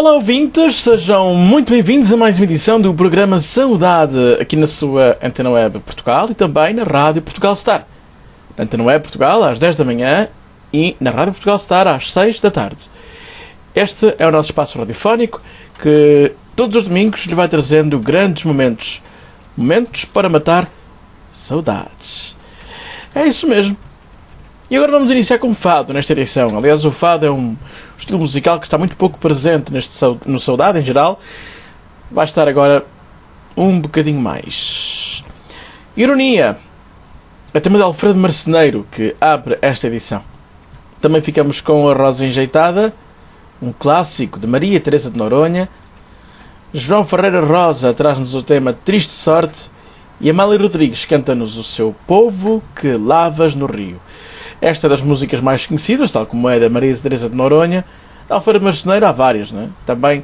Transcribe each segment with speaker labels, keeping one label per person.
Speaker 1: Olá ouvintes, sejam muito bem-vindos a mais uma edição do programa Saudade, aqui na sua Antena Web Portugal e também na Rádio Portugal Star. Na Antena Web Portugal às 10 da manhã e na Rádio Portugal Star às 6 da tarde. Este é o nosso espaço radiofónico que todos os domingos lhe vai trazendo grandes momentos. Momentos para matar saudades. É isso mesmo. E agora vamos iniciar com fado nesta edição. Aliás, o fado é um estilo musical que está muito pouco presente no Saudade em geral. Vai estar agora um bocadinho mais. Ironia. É tema de Alfredo Marceneiro que abre esta edição. Também ficamos com A Rosa Enjeitada, um clássico de Maria Teresa de Noronha. João Ferreira Rosa traz-nos o tema Triste Sorte. E Amália Rodrigues canta-nos o seu Povo que Lavas no Rio. Esta é das músicas mais conhecidas, tal como é da Maria Teresa de Noronha. Da Alfredo Marceneiro há várias, não é? Também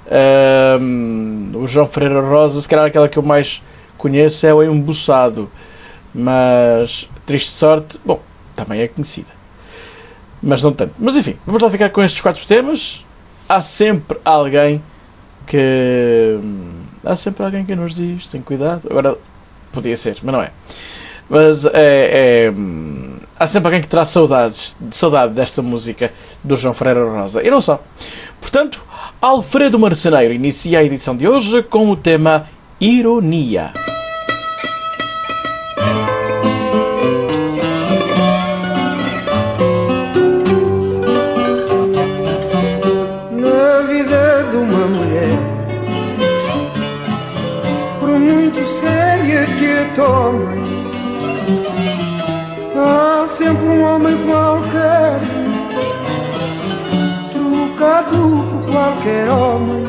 Speaker 1: o João Ferreira Rosa, se calhar aquela que eu mais conheço é o Embuçado. Mas Triste Sorte, bom, também é conhecida. Mas não tanto. Mas enfim, vamos lá ficar com estes 4 temas. Há sempre alguém que nos diz, tem cuidado. Agora, podia ser, mas não é. Mas há sempre alguém que terá saudade desta música do João Ferreira Rosa. E não só. Portanto, Alfredo Marceneiro inicia a edição de hoje com o tema Ironia.
Speaker 2: Na vida de uma mulher, por muito séria que a tome, há sempre um homem qualquer, trocado por qualquer homem.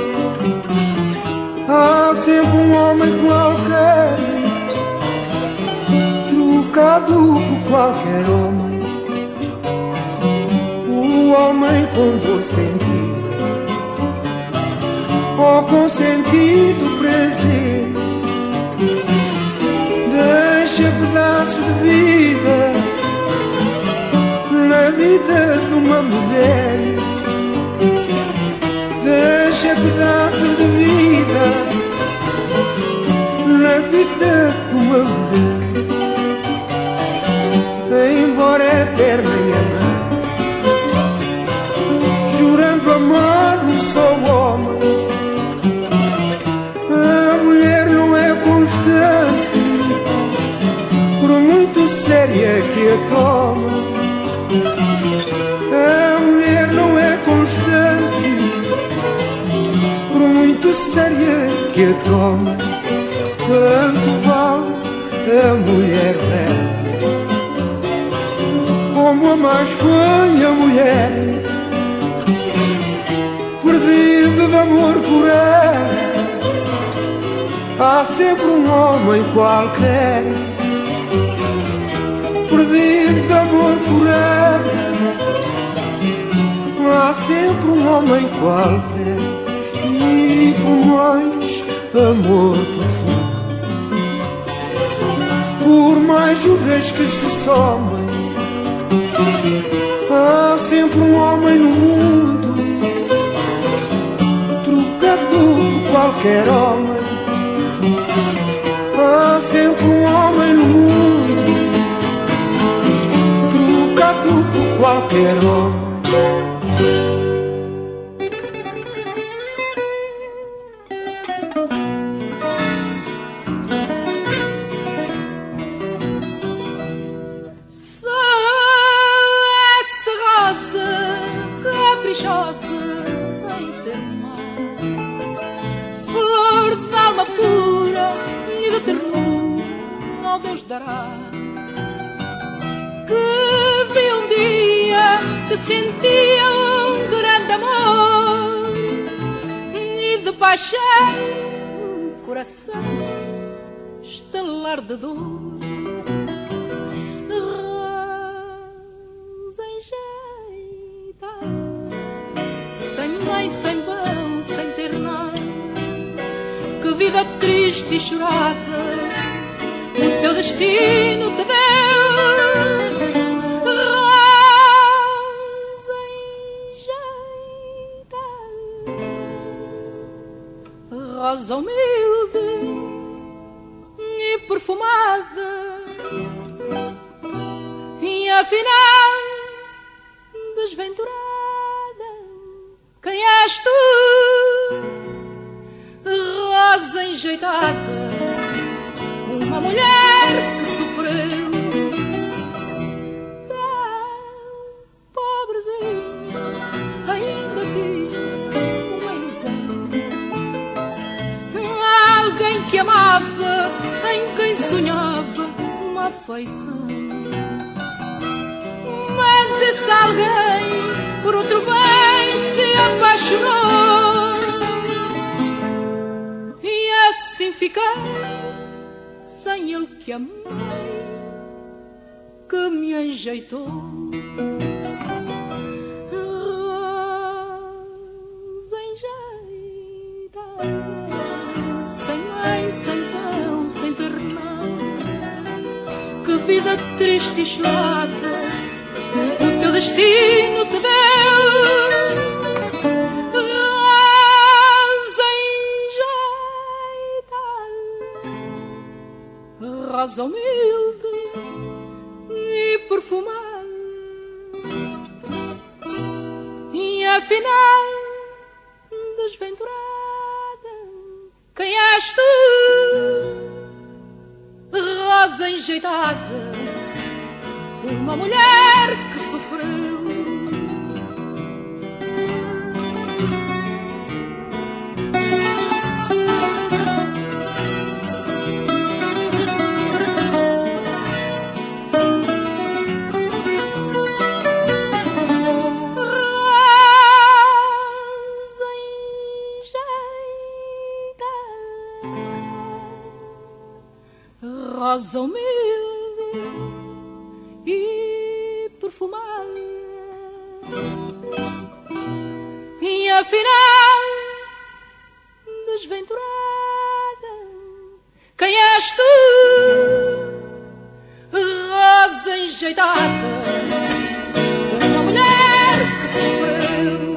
Speaker 2: Há sempre um homem qualquer, trocado por qualquer homem. O homem com dor sentida, ou com sentido prazer, deixa pedaço de vida na vida de uma mulher. Deixa pedaço de vida na vida de uma mulher. Embora eterna e amante, jurando amar um só homem, a mulher não é constante, por muito séria que a tome. A mulher não é constante, por muito séria que a tome. Tanto vale a mulher bela como a mais feia mulher, perdido de amor por ela. Há sempre um homem qualquer, perdido de amor por ela. Há sempre um homem qualquer, e por mais amor profundo, por mais juras que se somem, há sempre um homem no mundo, trocado por qualquer homem. Há sempre um homem no mundo, trocado por qualquer homem.
Speaker 3: Que vi um dia que sentia um grande amor e de paixão o coração estalar de dor. Rosa enjeitada, sem mãe, sem pão, sem ter nada, que vida triste e chorada o teu destino te deu. Rosa enjeitada, rosa humilde e perfumada, e afinal desventurada, quem és tu? Rosa enjeitada, uma mulher que sofreu. Pobrezinha, ainda tinha uma ilusão, alguém que amava, em quem sonhava uma afeição. Mas esse alguém por outro bem se apaixonou, e assim fiquei sem ele que amei, que me enjeitou. Rosa enjeitada, sem mãe, sem pão, sem terrenal, que vida triste e chorada o teu destino te deu. Rosa enjeitada, rosa humilde e perfumada, e afinal desventurada, quem és tu? Rosa enjeitada, uma mulher que sofreu. Rosa humilde e perfumada, e afinal desventurada, quem és tu? Rosa enjeitada, uma mulher que sofreu.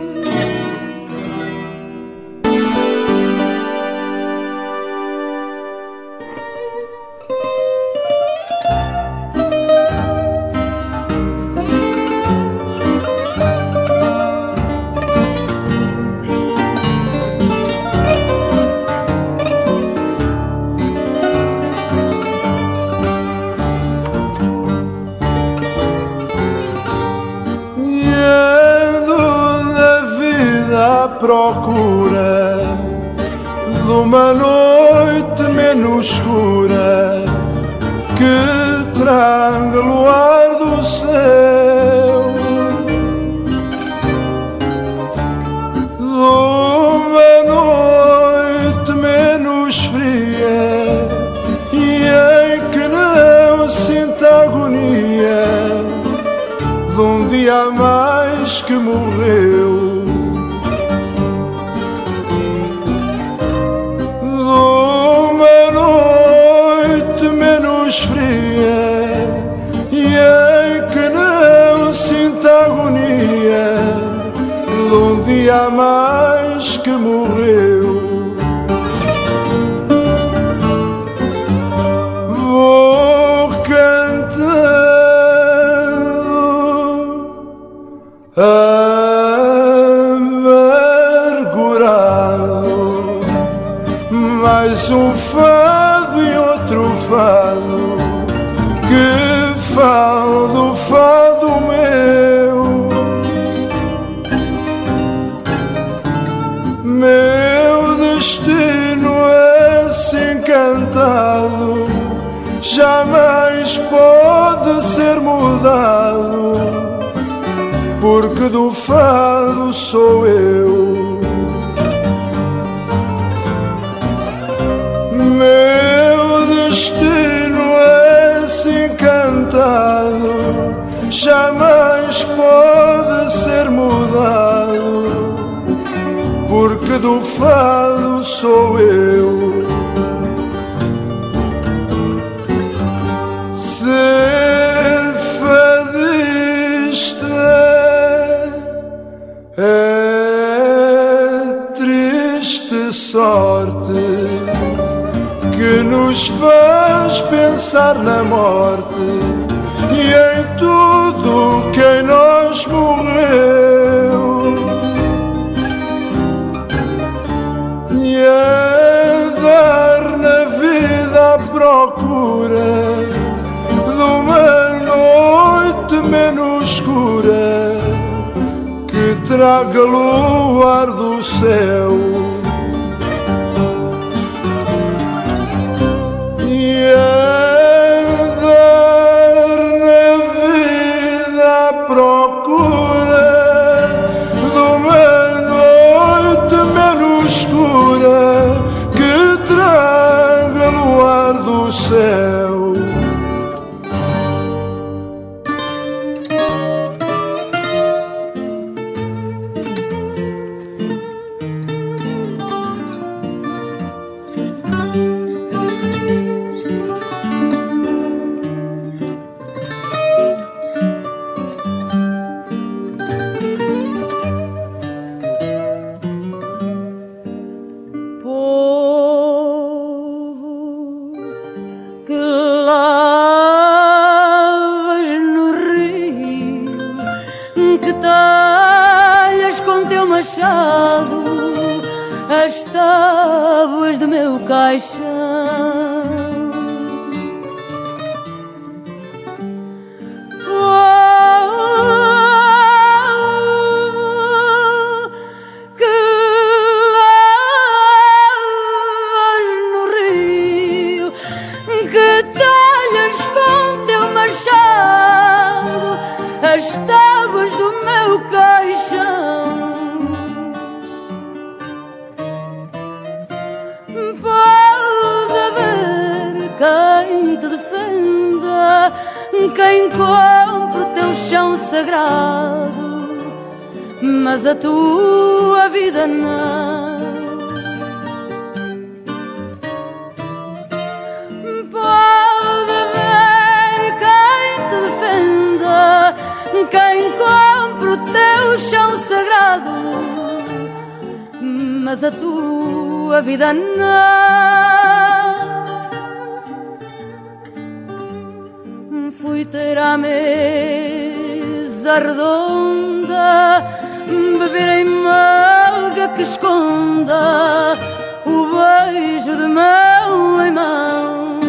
Speaker 2: Procura de uma noite menos escura que traga luar do céu, de uma noite menos fria e em que não sinta agonia de um dia a mais que morreu. Fria e em que não sinta agonia de um dia a mais que morreu. Vou cantando amargurado, mais um fado e outro fado, que falo do fado meu destino é assim cantado, jamais pode ser mudado, porque do fado sou eu. Meu destino é assim cantado, jamais pode ser mudado, porque do fado sou eu. Ser fadista é triste só sorte que nos faz pensar na morte e em tudo que em nós morreu, e é dar na vida a procura de uma noite menos escura que traga luar do céu, e é dar na vida a procura de uma noite menos escura que traga luar do céu. As tábuas do meu caixão, que lavas no rio, que talhas com teu machado as tábuas do meu caixão. Quem te defenda, quem compre o teu chão sagrado, mas a tua vida não. Pode haver quem te defenda, quem compre o teu chão sagrado, mas a tua vida não. Fui ter à mesa redonda, beber em malga que esconda o beijo de mão em mão.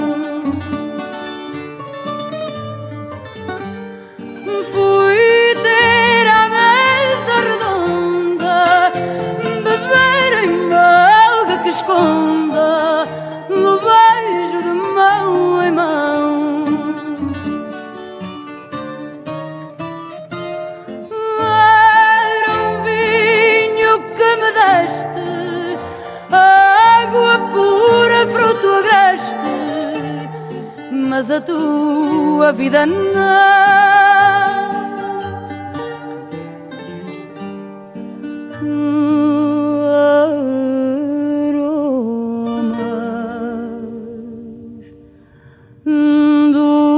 Speaker 2: Fui ter à mesa redonda, beber em malga que esconda o beijo de mão em mão. Água pura, fruto agreste, mas a tua vida não. Aromas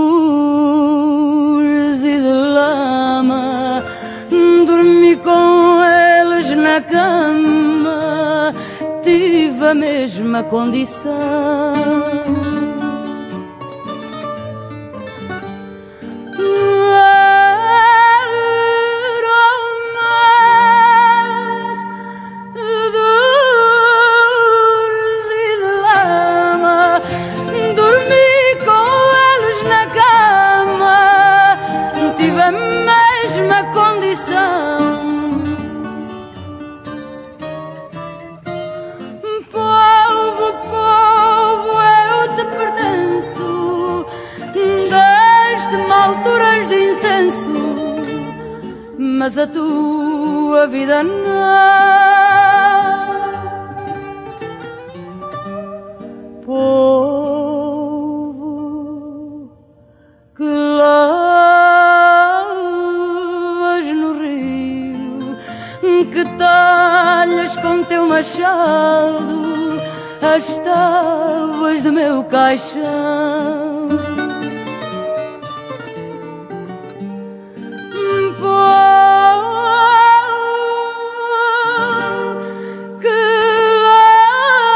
Speaker 2: dores e de lama, dormi com eles na cama, tive a mesma condição. Aromas dores e de lama, dormi com eles na cama, tive a mesma condição. Alturas de incenso, mas a tua vida não. Povo que lavas no rio, que talhas com teu machado as tábuas do meu caixão. Que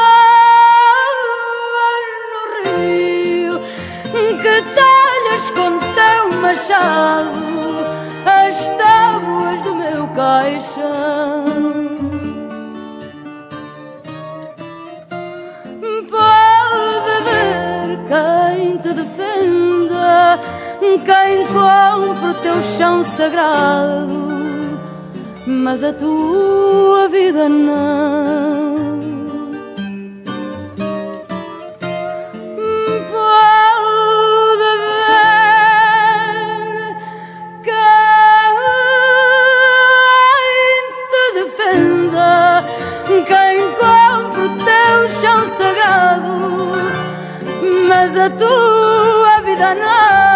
Speaker 3: quem te defenda, quem compre o teu chão sagrado, mas a tua vida não. Pode ver quem te defenda, quem compre o teu chão sagrado, mas a tua vida não.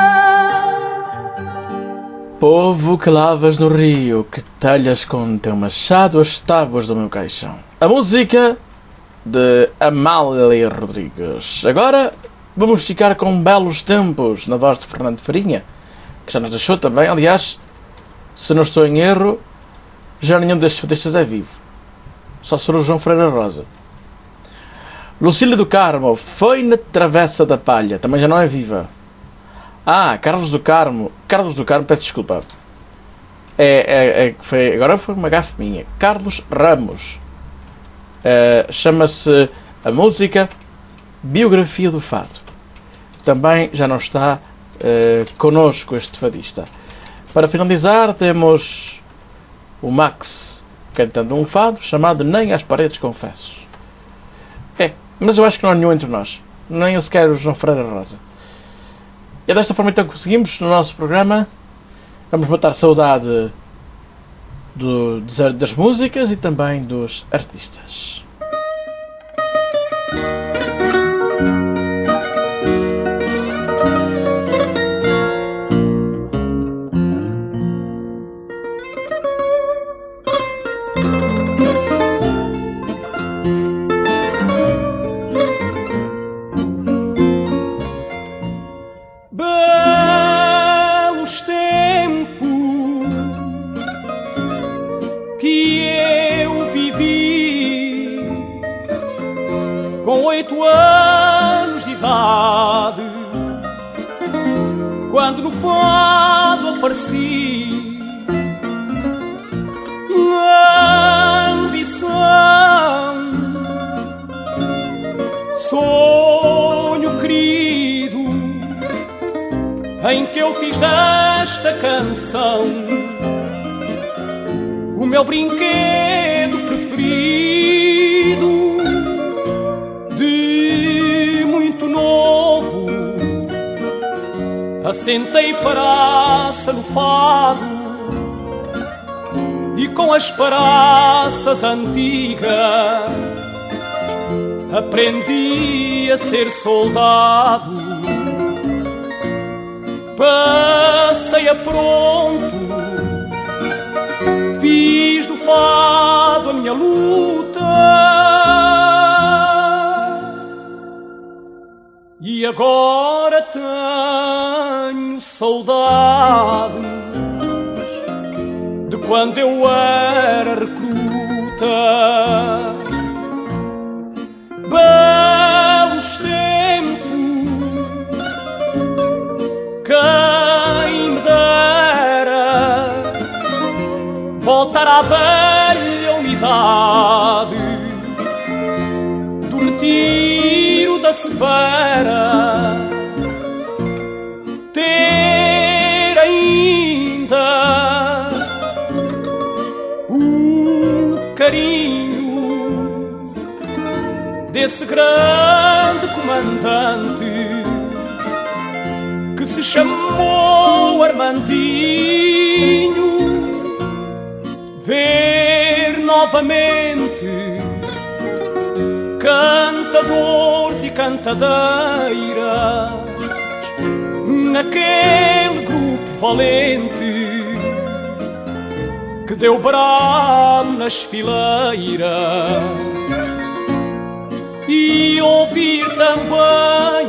Speaker 1: Povo que lavas no rio, que talhas com teu machado as tábuas do meu caixão. A música de Amália Rodrigues. Agora vamos ficar com Belos Tempos, na voz de Fernando Farinha, que já nos deixou também. Aliás, se não estou em erro, já nenhum destes fadistas é vivo. Só se for o João Freira Rosa. Lucília do Carmo, Foi na Travessa da Palha, também já não é viva. Carlos do Carmo, peço desculpa. Agora foi uma gafe minha. Carlos Ramos. Chama-se a música Biografia do Fado. Também já não está connosco este fadista. Para finalizar, temos o Max cantando um fado chamado Nem às Paredes Confesso. Mas eu acho que não há nenhum entre nós. Nem eu sequer o João Freira Rosa. E é desta forma então que conseguimos no nosso programa. Vamos matar saudade das músicas e também dos artistas.
Speaker 2: Com 8 anos de idade, quando no fado apareci, ambição, sonho querido, em que eu fiz desta canção o meu brinquedo preferido. De muito novo assentei paraça no fado e com as paraças antigas aprendi a ser soldado. Passei a pronto, fiz do fado a minha luta. E agora tenho saudades de quando eu era recruta. Belos tempos, quem me dera voltar à velha unidade do retiro da Severa, ter ainda o carinho desse grande comandante que se chamou Armandinho. Ver novamente cantadores e cantadeiras naquele grupo valente que deu brado nas fileiras, e ouvir também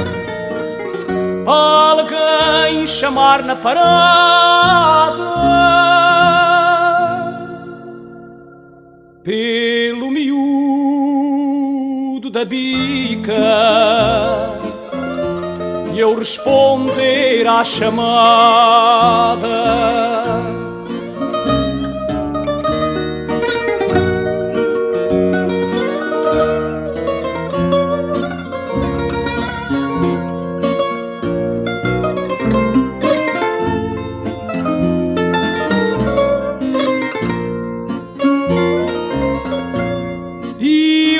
Speaker 2: alguém chamar na parada pelo miúdo da bica e eu responder à chamada.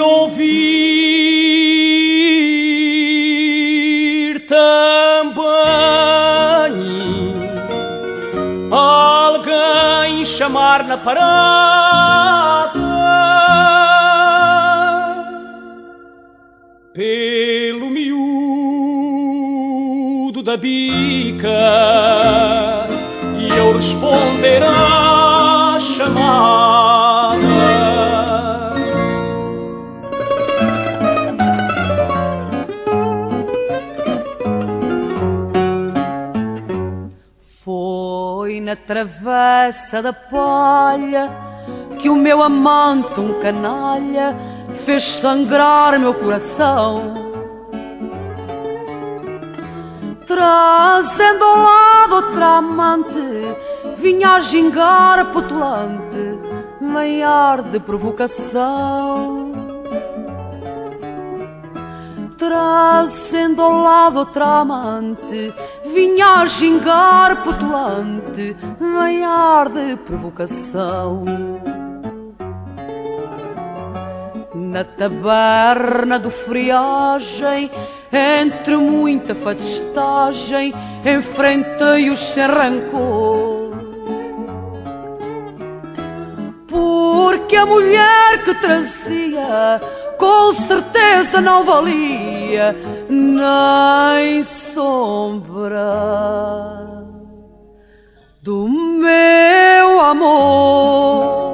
Speaker 4: ouvir também alguém chamar na parada pelo miúdo da bica e eu responder à chamada.
Speaker 5: Foi na travessa da palha que o meu amante, um canalha, fez sangrar meu coração, trazendo ao lado outra amante, vinha a gingar petulante, meio ar de provocação. Trazendo ao lado outra amante, vinha a gingar petulante, meio ar de provocação. Na taberna do Friagem, entre muita fadestagem, enfrentei-os sem rancor, porque a mulher que trazia com certeza não valia nem sombra do meu amor.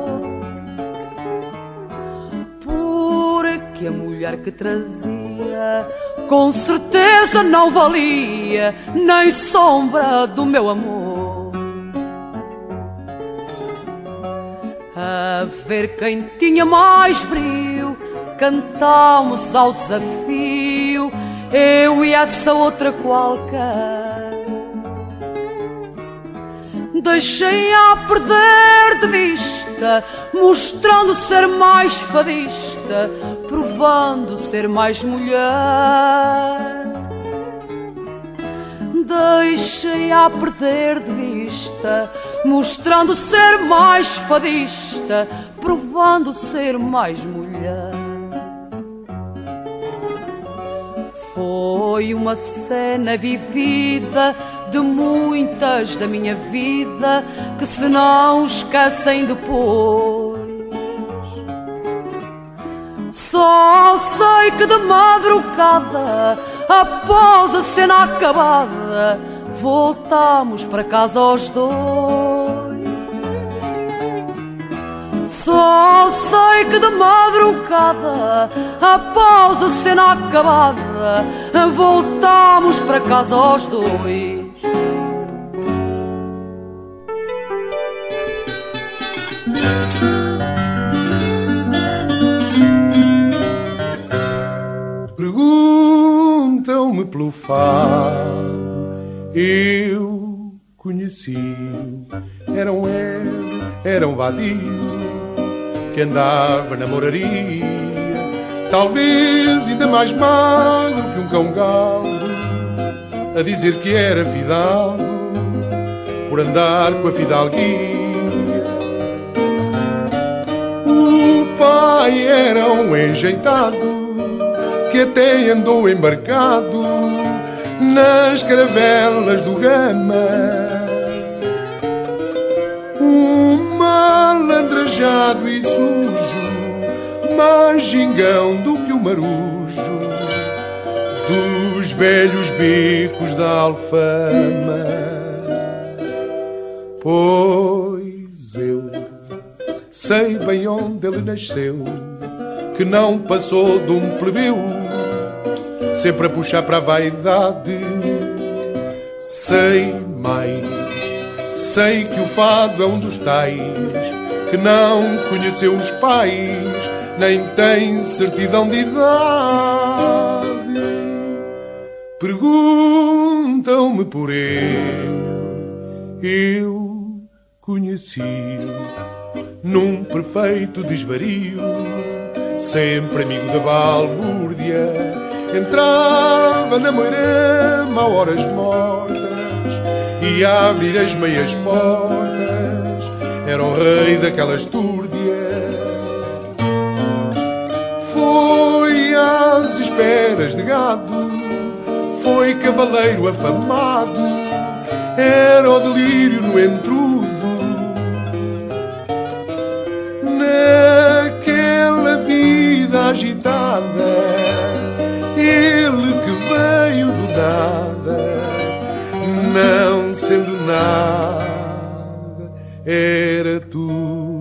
Speaker 5: Que a mulher que trazia com certeza não valia nem sombra do meu amor. A ver quem tinha mais brio, cantámos ao desafio, eu e essa outra qualquer. Deixei-a perder de vista, mostrando ser mais fadista, provando ser mais mulher. Deixei-a perder de vista, mostrando ser mais fadista, provando ser mais mulher. Foi uma cena vivida de muitas da minha vida que se não esquecem depois. Só sei que de madrugada, após a cena acabada, voltámos para casa aos dois. Só sei que de madrugada, após a cena acabada, voltámos para casa aos dois.
Speaker 2: Perguntam-me pelo fado, eu conheci-o. Era um héroe, era um vadio que andava na moraria, talvez ainda mais magro que um cão galo, a dizer que era fidalgo por andar com a fidalguia. O pai era um enjeitado que até andou embarcado nas caravelas do Gama, malandrajado e sujo, mais gingão do que o marujo dos velhos becos da Alfama. Pois eu sei bem onde ele nasceu, que não passou de um plebeu, sempre a puxar para a vaidade. Sei mais, sei que o fado é um dos tais que não conheceu os pais, nem tem certidão de idade. Perguntam-me por ele, eu conheci-o num perfeito desvario, sempre amigo da balbúrdia. Entrava na moirama a horas mortas e a abrir as meias portas, era o rei daquela estúrdia. Foi esperas de gado, foi cavaleiro afamado, era o delírio no entrudo. Naquela vida agitada, ele que veio do nada, não sendo nada, era tudo.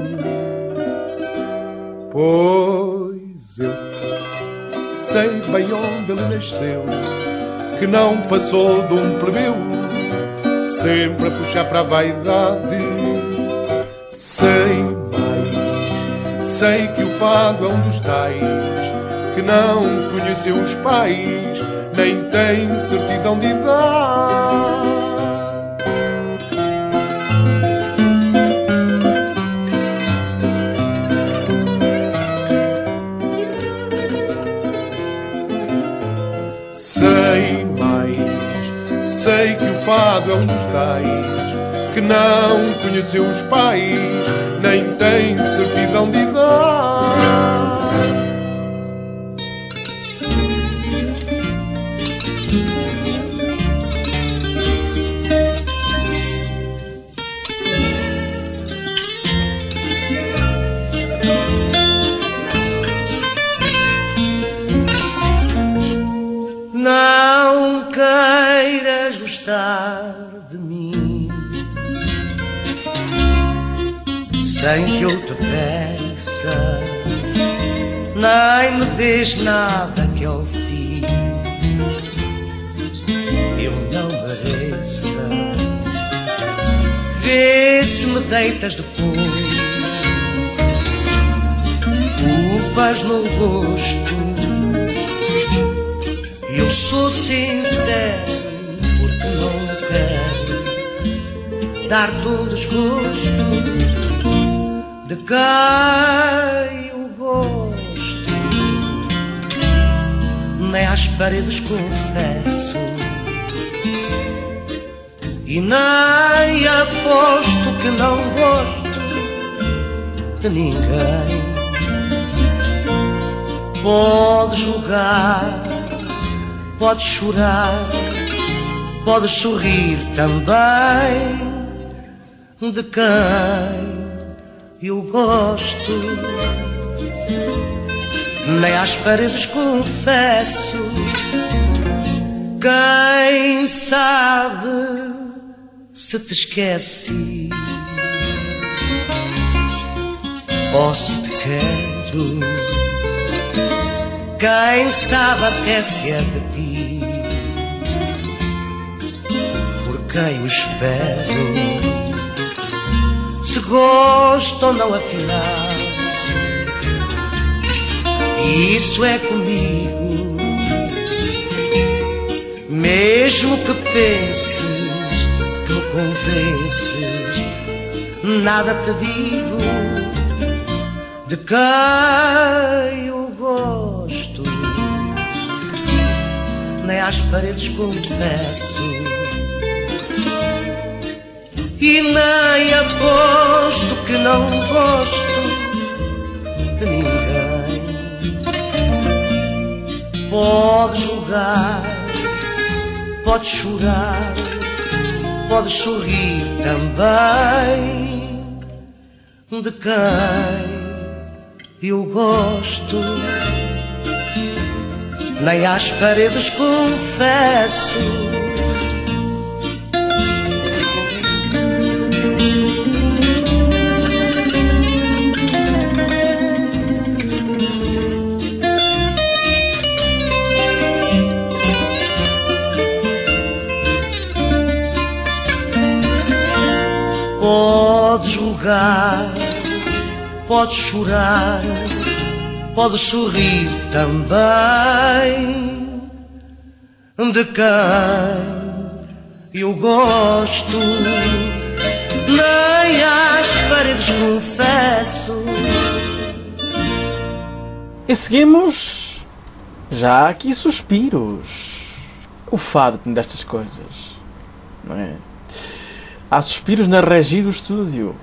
Speaker 2: Pois eu sei bem onde ele nasceu, que não passou de um plebeu, sempre a puxar para a vaidade. Sei mais, sei que o fado é um dos tais que não conheceu os pais, nem tem certidão de idade. Sei mais, sei que o fado é um dos tais que não conheceu os pais, nem tem certidão de idade.
Speaker 6: Não queiras gostar de mim sem que eu te peça, nem me des nada que eu pedi, eu não mereça. Vê se me deitas depois culpas no rosto. Eu sou sincero porque não quero dar todo desgosto de quem eu gosto, nem às paredes confesso e nem aposto que não gosto de ninguém. Podes julgar, podes chorar, podes sorrir também de quem eu gosto, nem às paredes confesso. Quem sabe se te esqueci ou se te quero, quem sabe até se é de ti por quem eu espero, se gosto ou não afinal. E isso é comigo, mesmo que penses que me convences, nada te digo de quem eu gosto, nem às paredes confesso e nem aposto que não gosto de ninguém. Podes julgar, podes chorar, podes sorrir também de quem eu gosto, nem às paredes confesso. Podes julgar, podes chorar, podes sorrir também de quem eu gosto, nem às paredes confesso.
Speaker 1: E seguimos já aqui suspiros. O fado tem destas coisas, não é? Há suspiros na regi do estúdio.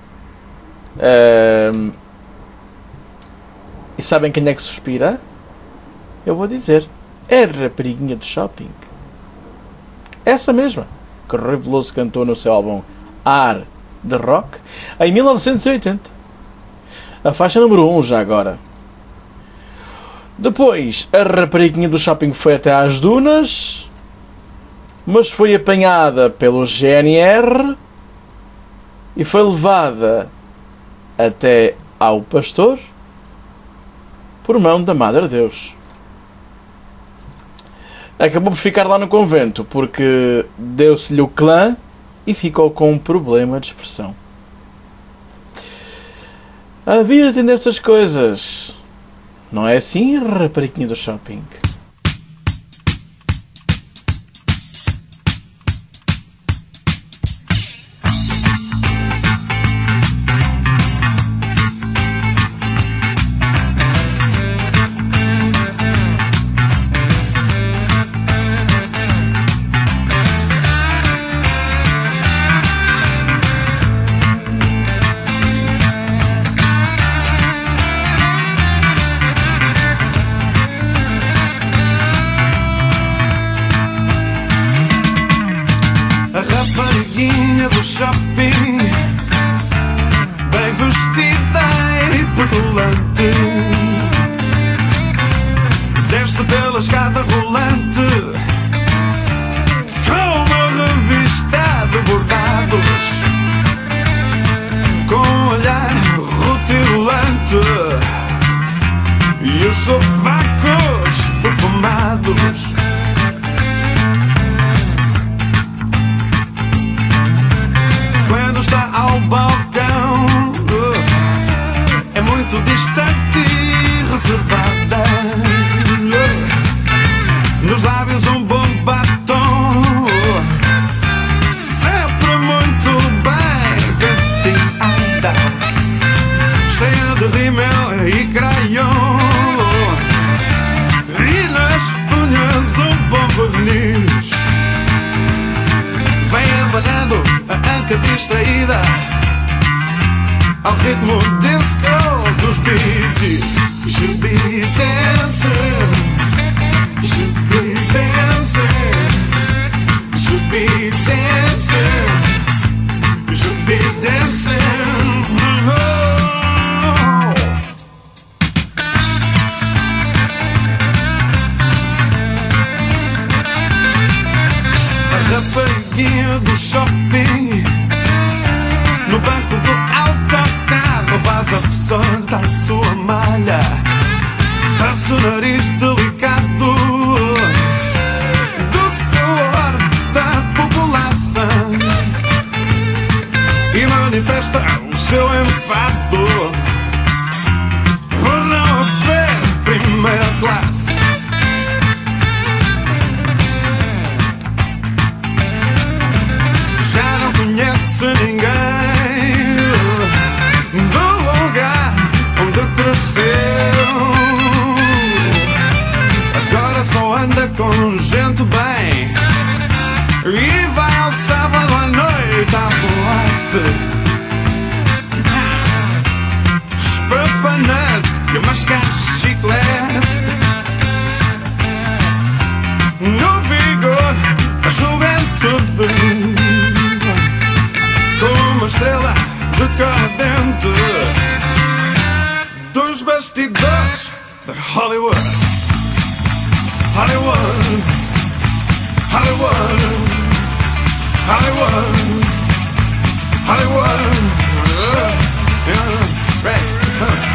Speaker 1: E sabem quem é que suspira? Eu vou dizer, é a Rapariguinha do Shopping. Essa mesma, que Rui Veloso cantou no seu álbum Ar de Rock em 1980. A faixa número 1 já agora. Depois, a Rapariguinha do Shopping foi até às dunas, mas foi apanhada pelo GNR e foi levada até ao pastor por mão da Madre Deus. Acabou por ficar lá no convento porque deu-se-lhe o clã e ficou com um problema de expressão. A vida tem destas coisas. Não é assim, Rapariguinha do Shopping?
Speaker 7: Do shopping, bem vestida e petulante, desce pela escada rolante com uma revista de bordados, com um olhar rutilante e os sovacos perfumados. Está ao balcão, é muito distante e reservada, nos lábios um bom batom, sempre muito bem penteada, cheia de rímel e crayon, e nas unhas um bom verniz. Vem abanando a anca distraída ao ritmo disco dos Bee Gees. You should be dancing, you should be dancing, you should be dancing, you should be dancing. A Rapariguinha do Shopping, no banco do autocarro, vaza a pessoa da sua malha, traz o nariz delicado do suor da população e manifesta o seu enfado por não haver primeira classe. Já não conhece ninguém do lugar onde cresceu, agora só anda com gente bem e vai ao sábado à noite à boate, espapanante e mascar chiclete, no vigor a juventude, como uma estrela decadente dos bastidores de Hollywood. Hollywood, Hollywood, Hollywood, Hollywood. Right.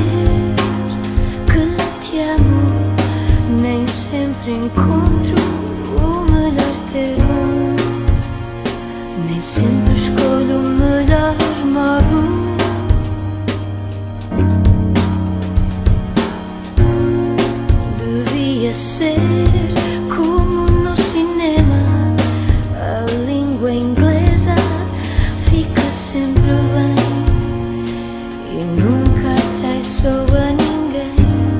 Speaker 8: que te amo. Nem sempre encontro o melhor termo, nem sempre escolho o melhor modo. Devia ser como no cinema, a língua inglesa fica sempre bem e nunca traiçoa ninguém.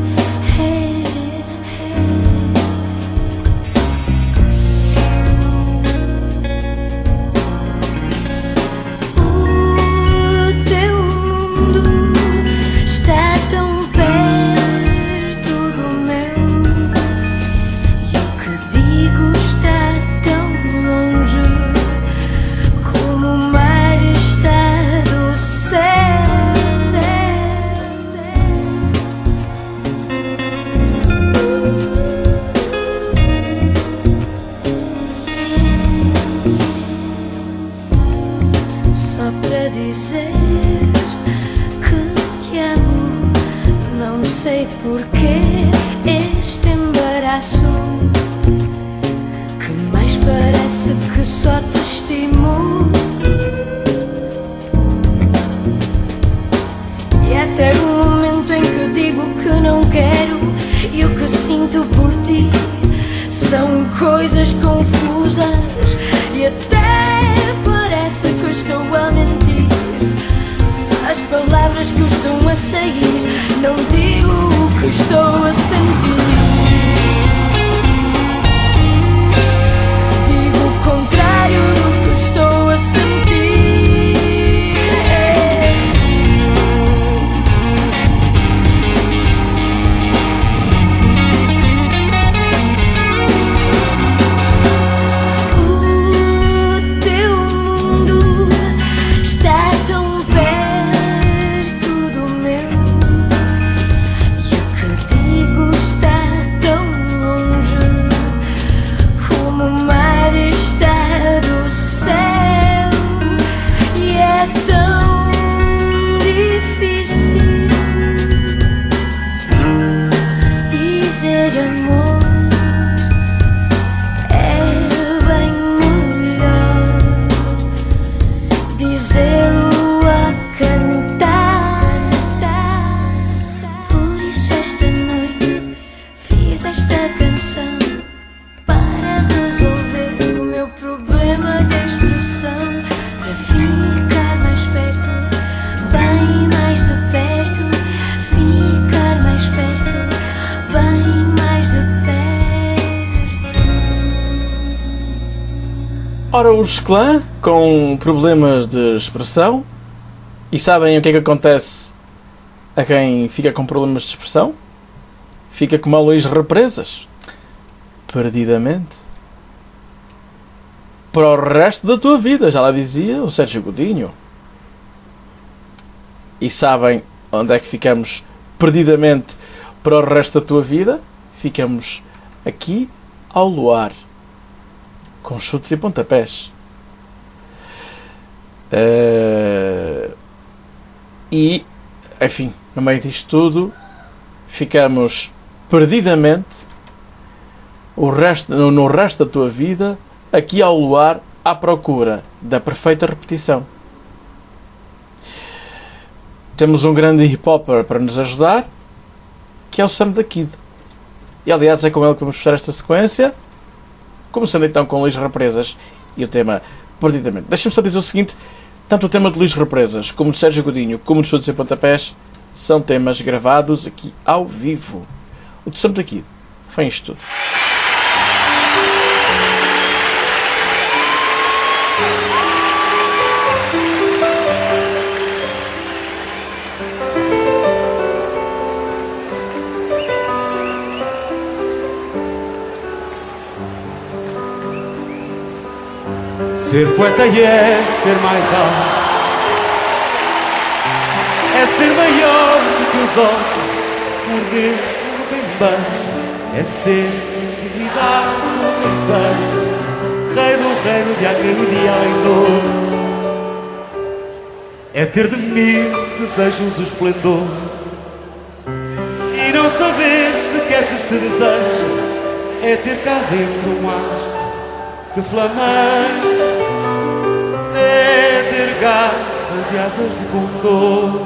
Speaker 8: O teu mundo está tão perto do meu, e o que digo está tão longe, como o mar está do céu. Só para dizer que te amo, não sei porquê este embaraço, que mais parece que só te estimo. E até o momento em que digo que não quero, e o que sinto por ti são coisas confusas, e até parece que estou a mentir. As palavras custam a sair, não digo o que estou a sentir. Digo o contrário do que estou a sentir. O teu mundo está tão perto do meu, e o que digo está tão longe, como o mar está do céu. E é tão difícil dizer amor, é bem melhor dizê-lo a cantar. Por isso esta noite fiz esta canção, para resolver o meu problema de expressão, para ficar mais perto, bem mais de perto, ficar mais perto, bem mais de perto.
Speaker 1: Ora, os Clã com problemas de expressão. E sabem o que é que acontece a quem fica com problemas de expressão? Fica como a Luís Represas. Perdidamente. Para o resto da tua vida, já lá dizia o Sérgio Godinho. E sabem onde é que ficamos perdidamente para o resto da tua vida? Ficamos aqui ao luar, com chutes e pontapés. E, enfim, no meio disto tudo, ficamos perdidamente no resto da tua vida aqui ao luar, à procura da perfeita repetição. Temos um grande hip-hopper para nos ajudar, que é o Sam da Kid. E aliás é com ele que vamos fechar esta sequência, começando então com Luís Represas e o tema Perdidamente. Deixa-me só dizer o seguinte: tanto o tema de Luís Represas, como de Sérgio Godinho, como de Chutes e Pontapés, são temas gravados aqui ao vivo. O de Sam da Kid foi isto tudo.
Speaker 9: Ser poeta é ser mais alto, é ser maior do que os outros, por dentro bem baixo, é ser dignidade do mensageiro, rei do reino de Acre de Além-Douro. É ter de mil desejos o esplendor, se deseja é ter cá dentro um astro que flameia, é ter garras e asas de condor,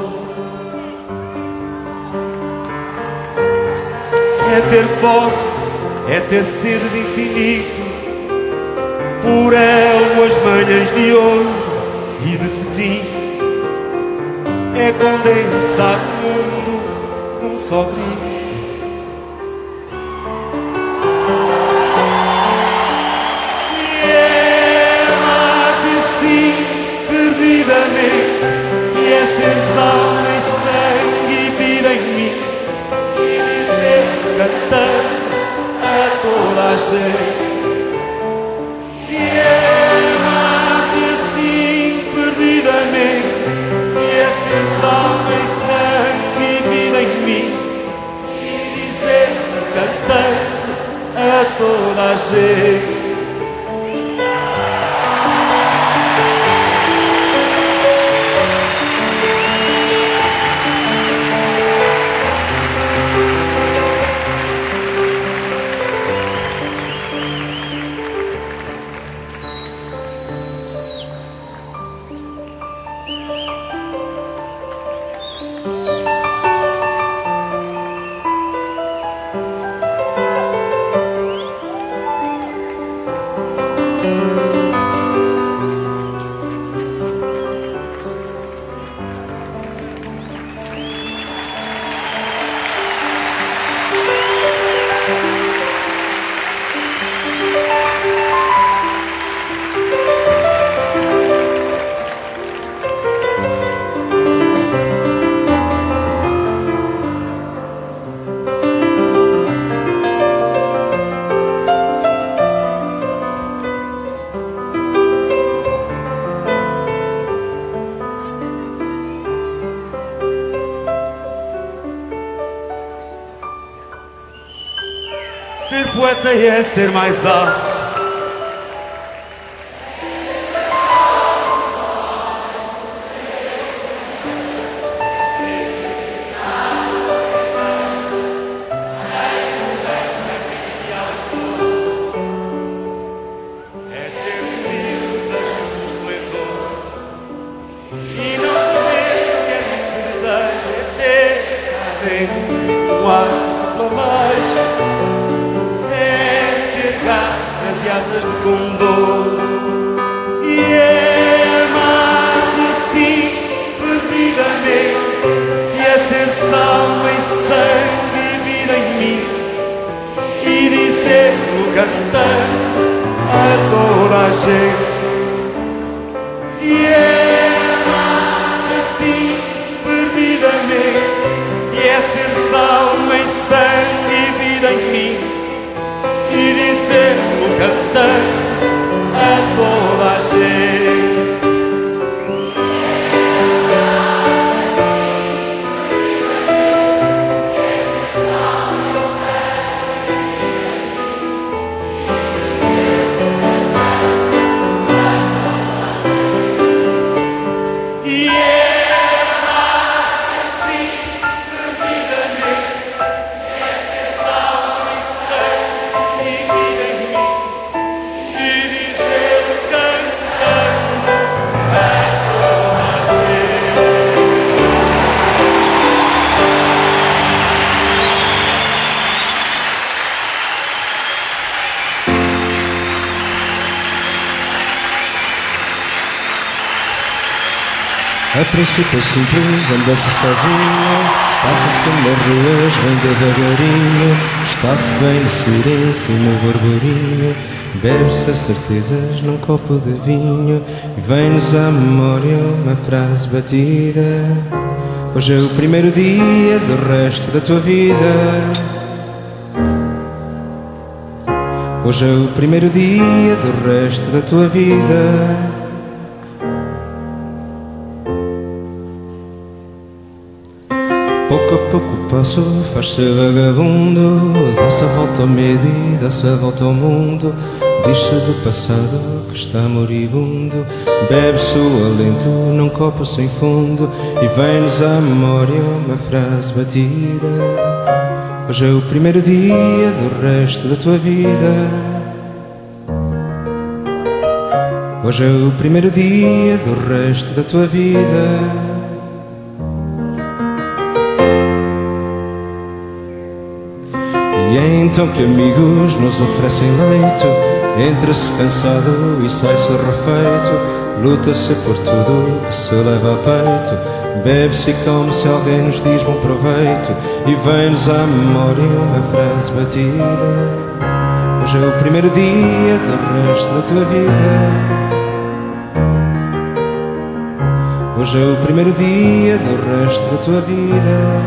Speaker 9: é ter fome, é ter sede de infinito, por ela as manhãs de ouro e de cetim, é condensar o mundo num só grito. E é amar-te sim, perdidamente, e é ser sal e sangue e vida em mim, e dizer cantando a toda a gente. E é amar-te assim, perdidamente, e é ser sal e sangue e vida em mim, e dizer cantando a toda a gente. Ser poeta é ser mais alto. É ter de mil desejos um esplendor e não saber se o que é que se deseja, é ter cá dentro um ar que planeja, e asas de condor, e é amar-te sim, perdidamente, e é ser sal e sangue e vida em mim, e dizer-lo cantando a toda a gente. E é amar-te sim, perdidamente, e é ser sal e sangue e vida em mim, e dizer-lo cantando a toda a gente. E é amar assim, perdidamente, é ser sal e sangue e vida em mim, e dizer cantando a toda a gente.
Speaker 10: A princípio é simples, anda-se sozinho, passa-se nas ruas, vem devagarinho, está-se bem no silêncio e no burburinho, bebe-se as certezas num copo de vinho, e vem-nos à memória uma frase batida: hoje é o primeiro dia do resto da tua vida. Hoje é o primeiro dia do resto da tua vida. Pouco a pouco o passo faz-se vagabundo, dá-se a volta ao medo e dá-se a volta ao mundo, diz-se do passado que está moribundo, bebe-se o alento num copo sem fundo, e vem-nos à memória uma frase batida: Hoje é o primeiro dia do resto da tua vida. Hoje é o primeiro dia do resto da tua vida. E é então que amigos nos oferecem leito. Entra-se cansado e sai-se refeito. Luta-se por tudo que se leva a peito. Bebe-se e come-se, alguém nos diz bom proveito. E vem-nos à memória uma frase batida. Hoje é o primeiro dia do resto da tua vida. Hoje é o primeiro dia do resto da tua vida.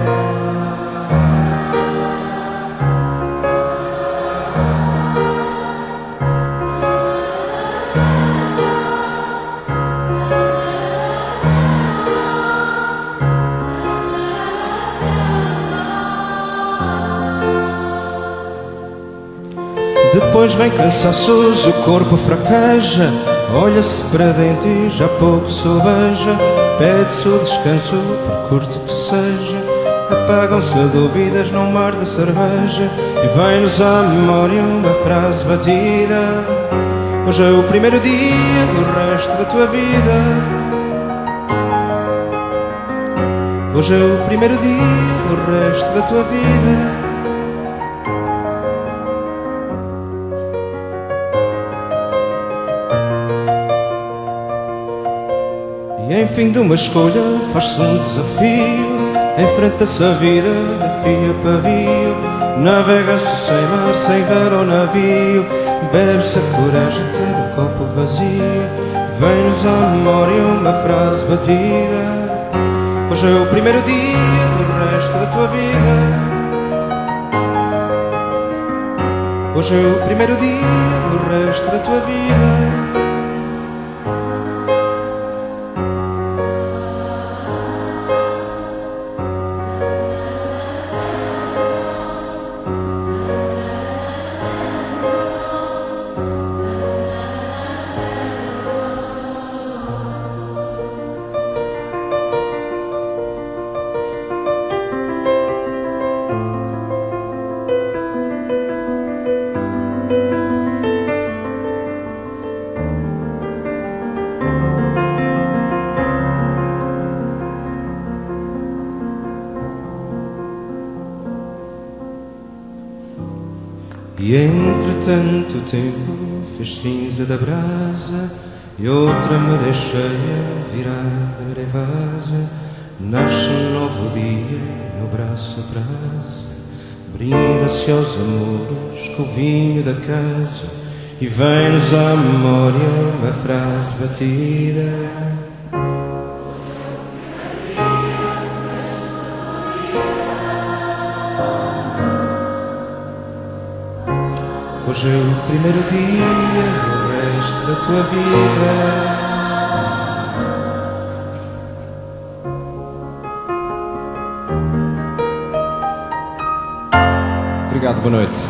Speaker 10: Depois vem cansaços, o corpo fraqueja. Olha-se para dentro e já pouco se beija. Pede-se o descanso, por curto que seja. Apagam-se dúvidas no mar da cerveja. E vem-nos à memória uma frase batida. Hoje é o primeiro dia do resto da tua vida. Hoje é o primeiro dia do resto da tua vida. E enfim de uma escolha faz-se um desafio. Enfrenta-se a vida de fio a pavio. Navega-se sem mar, sem vela ou navio. Bebe-se a coragem até do copo vazio. Vem-nos à memória uma frase batida. Hoje é o primeiro dia do resto da tua vida. Hoje é o primeiro dia do resto da tua vida. E entretanto o tempo fez cinza da brasa. E outra maré cheia virada maré vaza. Nasce um novo dia no braço atrás. Brinda-se aos amores com o vinho da casa. E vem-nos à memória uma frase batida. Hoje é o primeiro dia do resto da tua vida. Obrigado, boa noite.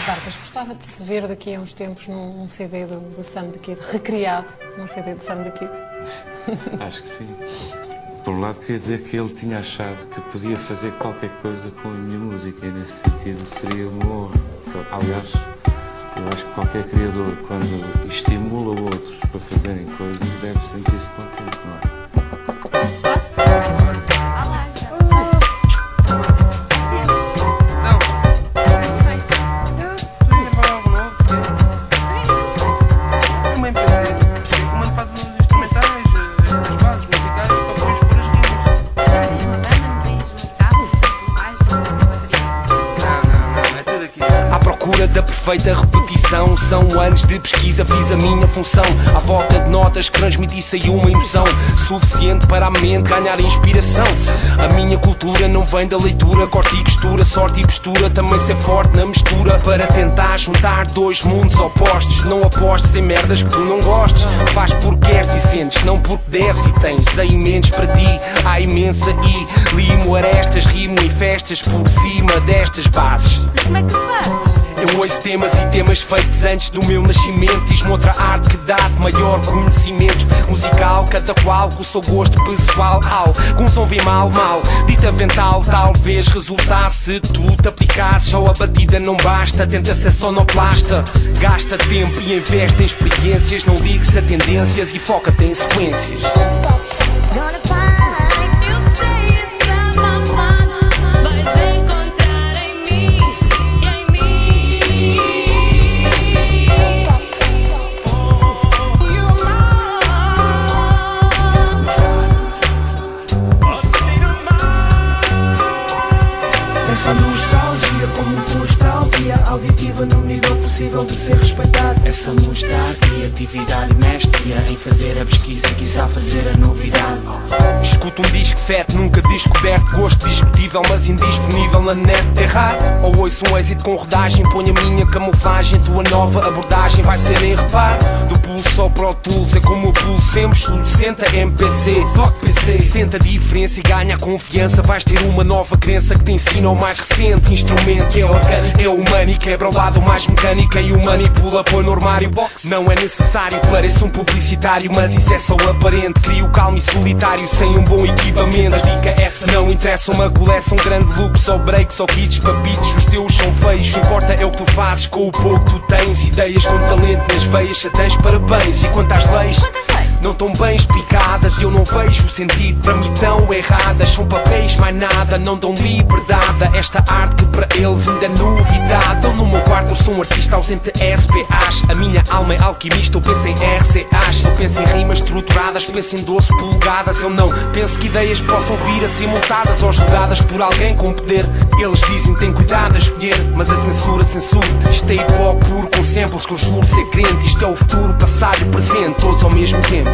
Speaker 11: Bartas, gostava de se ver daqui a uns tempos num CD do Sam the Kid, recriado num CD do Sam the Kid?
Speaker 12: Acho que sim. Por um lado, queria dizer que ele tinha achado que podia fazer qualquer coisa com a minha música e, nesse sentido, seria uma honra. Aliás, eu acho que qualquer criador, quando estimula outros para fazerem coisas, deve sentir-se contente, não é?
Speaker 13: Da perfeita repetição, são anos de pesquisa, fiz a minha função. À volta de notas que transmitissem uma emoção suficiente para a mente ganhar inspiração. A minha cultura não vem da leitura, corte e costura, sorte e postura, também ser forte na mistura para tentar juntar dois mundos opostos. Não apostes em merdas que tu não gostes, faz porque queres e sentes, não porque deves e tens. A imensos para ti, há imensa e limo arestas, rimo em festas por cima destas bases.
Speaker 14: Mas como é que tu fazes?
Speaker 13: Eu ouço temas e temas feitos antes do meu nascimento. Diz-me outra arte que dá de maior conhecimento musical, cada qual com o seu gosto pessoal. Com som vem mal, dita avental. Talvez resultasse se tu te aplicasses. Só a batida não basta, tenta ser sonoplasta. Gasta tempo e investe em experiências. Não ligues a tendências e foca-te em sequências.
Speaker 15: Essa nostalgia como tua estalvia auditiva no nível possível de ser respeitado. Essa mostrar criatividade e mestria em fazer a pesquisa e quiçá fazer a novidade.
Speaker 13: Escuto um disco fete, nunca descoberto, gosto discutível mas indisponível na net, é raro. Ou ouço um êxito com rodagem, ponho a minha camuflagem, tua nova abordagem vai ser em reparo. Do pulso ao Pro Tools é como eu pulo sempre, senta MPC, fuck PC. Senta a diferença e ganha a confiança, vais ter uma nova crença que te ensina o mais recente instrumento. É orgânico, é humano e quebra o lado mais mecânico e o manipula, põe no armário box. Não é necessário, parece um publicitário, mas isso é só aparente. Crio calmo e solitário sem um bom equipamento. A dica essa não interessa uma coleção, grande loop, só breaks, só kits, papitos, os teus são feios. Importa é o que tu fazes com o pouco que tu tens. Ideias com talento nas veias, já tens parabéns. E quanto às leis, não tão bem explicadas, eu não vejo o sentido, para mim tão erradas. São papéis, mais nada, não dão liberdade. Esta arte que para eles ainda é novidade. Então no meu quarto eu sou um artista ausente SPAs. A minha alma é alquimista, eu penso em RCAs. Eu penso em rimas estruturadas, penso em 12 polegadas. Eu não penso que ideias possam vir a ser montadas ou jogadas por alguém com poder. Eles dizem tem cuidado a escolher, mas a censura censura. Isto é hip hop puro com samples que eu juro ser crente. Isto é o futuro, passado e presente, todos ao mesmo tempo.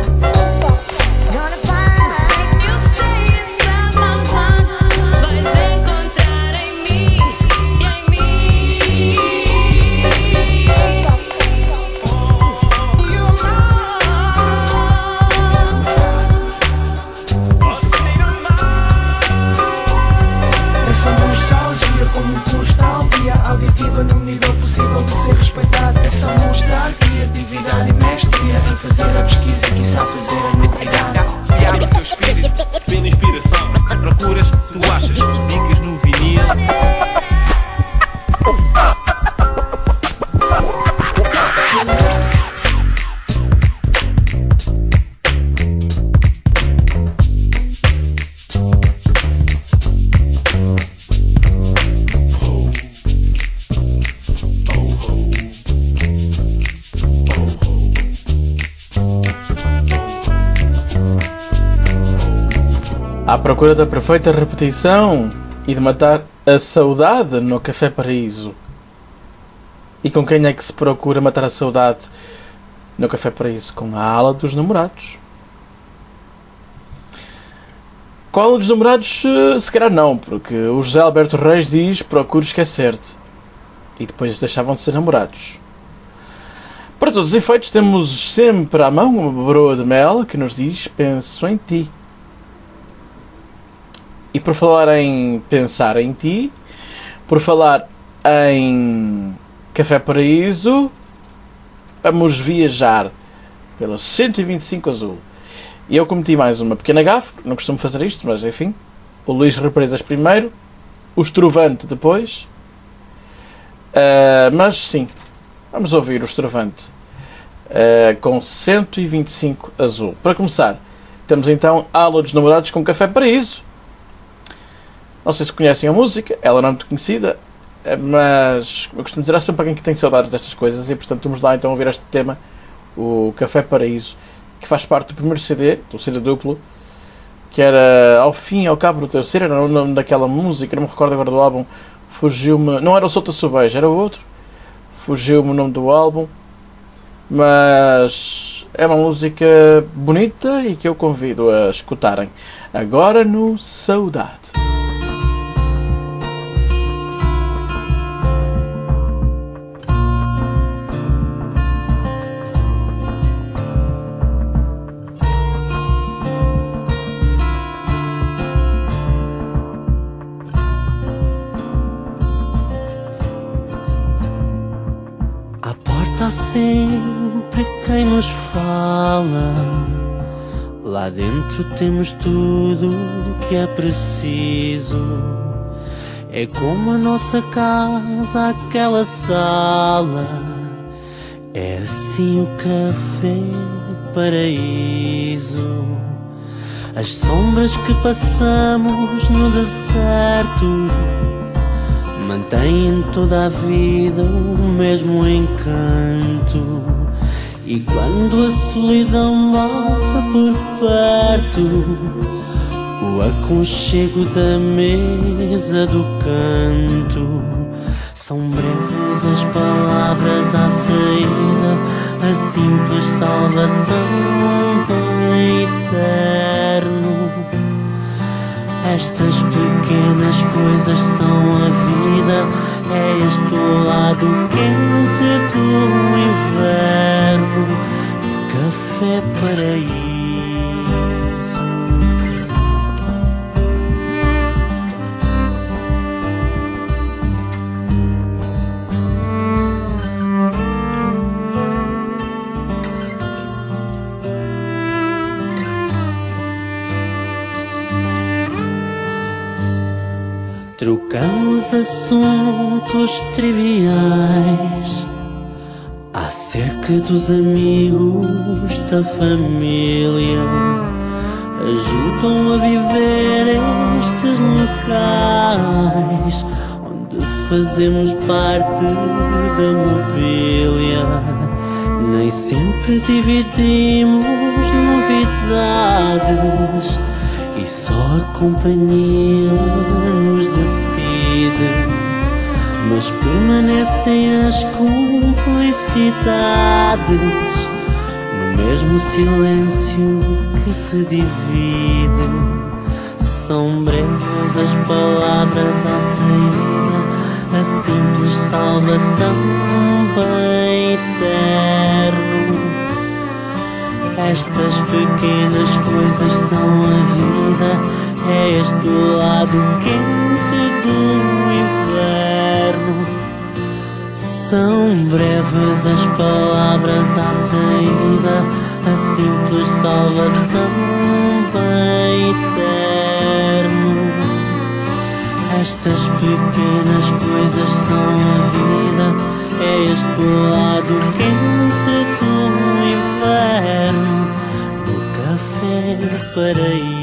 Speaker 15: Auditiva no nível possível de ser respeitado. É só mostrar criatividade e mestria em fazer a pesquisa e quiçá fazer a novidade.
Speaker 9: Criar o teu espírito, pela inspiração. Procuras, tu achas, dicas no vinil.
Speaker 1: À procura da perfeita repetição e de matar a saudade no Café Paraíso. E com quem é que se procura matar a saudade no Café Paraíso? Com a ala dos namorados. Com a ala dos namorados, se calhar não, porque o José Alberto Reis diz: procure esquecer-te. E depois deixavam de ser namorados. Para todos os efeitos, temos sempre à mão uma broa de mel que nos diz: penso em ti. E por falar em pensar em ti, por falar em Café Paraíso. Vamos viajar pela 125 Azul. E eu cometi mais uma pequena gafe, não costumo fazer isto, mas enfim. O Luís Represas primeiro, o Estrovante depois. Mas sim, vamos ouvir o Estrovante com 125 Azul. Para começar, temos então Aula dos Namorados com Café Paraíso. Não sei se conhecem a música, ela não é muito conhecida, mas eu costumo dizer, há sempre alguém que tem saudades destas coisas, e portanto vamos lá então ouvir este tema, o Café Paraíso, que faz parte do primeiro CD, do CD duplo, que era Ao Fim e ao Cabo do Teu Ser, era o nome daquela música, não me recordo agora do álbum, fugiu-me, não era o Solta Subejo, era o outro, fugiu-me o nome do álbum, mas é uma música bonita e que eu convido a escutarem agora no Saudade.
Speaker 10: Há sempre quem nos fala. Lá dentro temos tudo o que é preciso. É como a nossa casa, aquela sala. É assim o Café Paraíso. As sombras que passamos no deserto mantém toda a vida o mesmo encanto. E quando a solidão volta por perto, o aconchego da mesa do canto. São breves as palavras à saída, a simples salvação eterno. Estas pequenas coisas são a vida, é este o lado quente do inverno. Café Paraíso. Trocamos assuntos triviais acerca dos amigos da família. Ajudam a viver estes locais onde fazemos parte da mobília. Nem sempre dividimos novidades e só a companhia nos decide, mas permanecem as cumplicidades no mesmo silêncio que se divide. São breves as palavras à saída, a simples salvação bem eterno. Estas pequenas coisas são a vida, é este o lado quente do inverno. São breves as palavras à saída, a simples salvação bem eterno. Estas pequenas coisas são a vida, é este o lado quente do inverno. No Café Paraíso.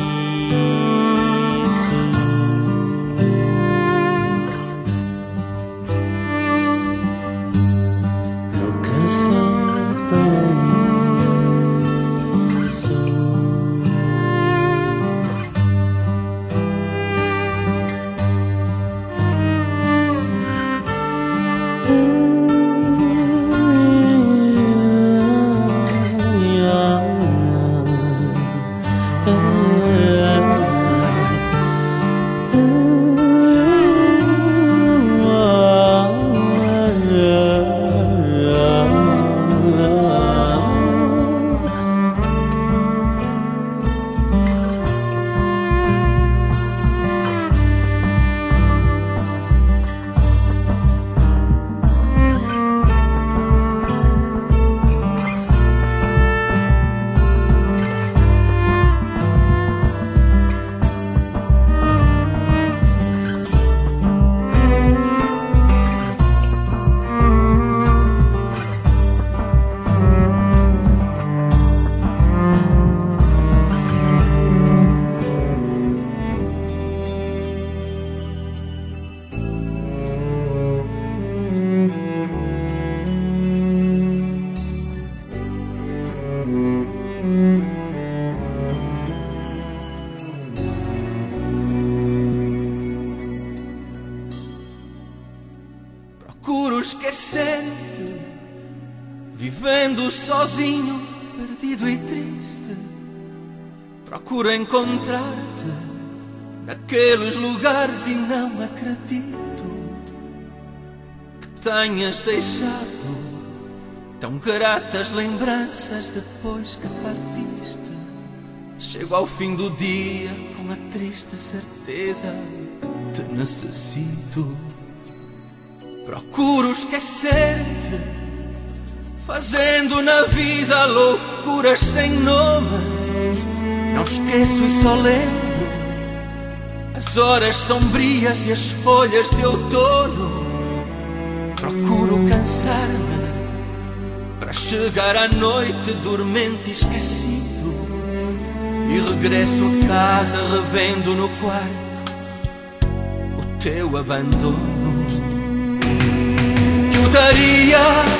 Speaker 14: Procuro esquecer-te, vivendo sozinho, perdido e triste. Procuro encontrar-te naqueles lugares e não acredito que tenhas deixado tão gratas lembranças depois que partiste. Chego ao fim do dia com a triste certeza que te necessito. Procuro esquecer-te, fazendo na vida loucuras sem nome. Não esqueço e só lembro as horas sombrias e as folhas de outono. Procuro cansar-me para chegar à noite dormente e esquecido, e regresso a casa revendo no quarto o teu abandono. O que eu daria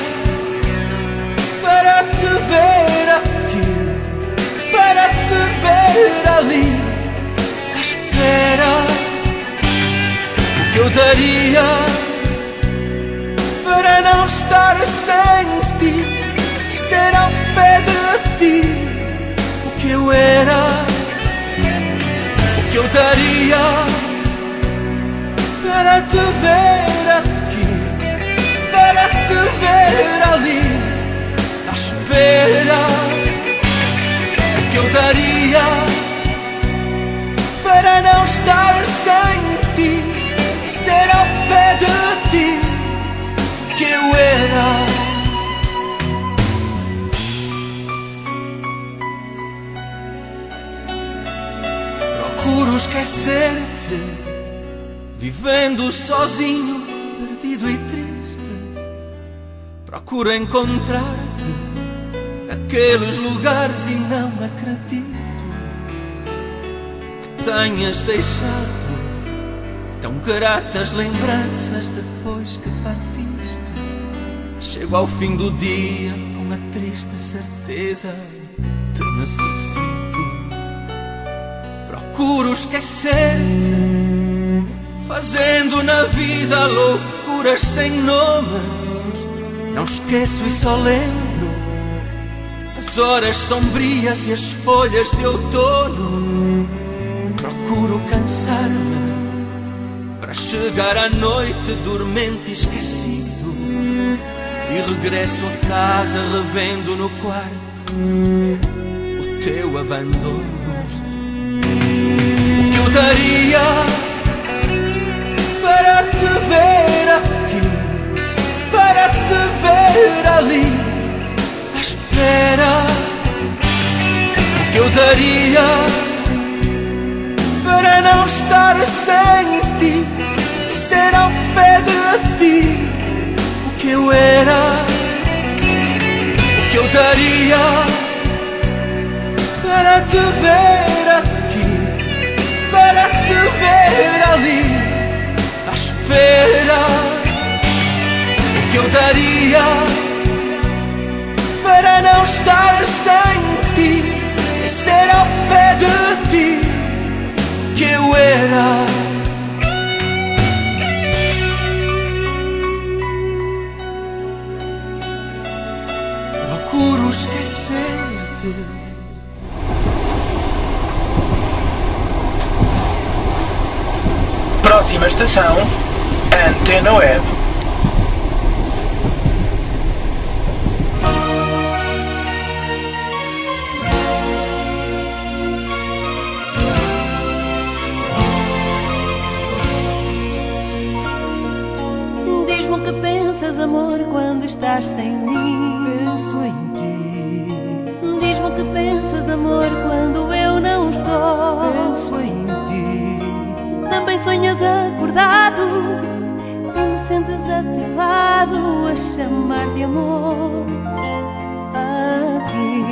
Speaker 14: para te ver aqui, para te ver ali, à espera. O que eu daria para não estar sem ti, ser ao pé de ti o que eu era. O que eu daria para te ver aqui, para te ver ali, à espera. O que eu daria para não estar sem ti, ser ao pé de ti que eu era. Procuro esquecer-te, vivendo sozinho, perdido e triste. Procuro encontrar-te naqueles lugares e não acredito que tenhas deixado tão gratas lembranças depois que partiste. Chego ao fim do dia com a triste certeza te necessito. Procuro esquecer-te, fazendo na vida loucuras sem nome. Não esqueço e só lembro as horas sombrias e as folhas de outono. Procuro cansar-me para chegar à noite dormente e esquecido, e regresso a casa revendo no quarto o teu abandono. O que eu daria para te ver aqui, para te ver ali, à espera. O que eu daria para não estar sem ti, ser ao pé de ti o que eu era. O que eu daria para te ver aqui, para te ver ali, à espera. O que eu daria para não estar sem ti, ser ao pé de ti que eu era. Procuro esquecer-te.
Speaker 16: Próxima estação, Antena Web.
Speaker 17: Diz-me o que pensas, amor, quando estás sem mim.
Speaker 10: Penso em ti.
Speaker 17: Diz-me o que pensas, amor, quando eu não estou.
Speaker 10: Penso em ti.
Speaker 17: Também sonhas acordado e me sentes a teu lado a chamar-te amor aqui.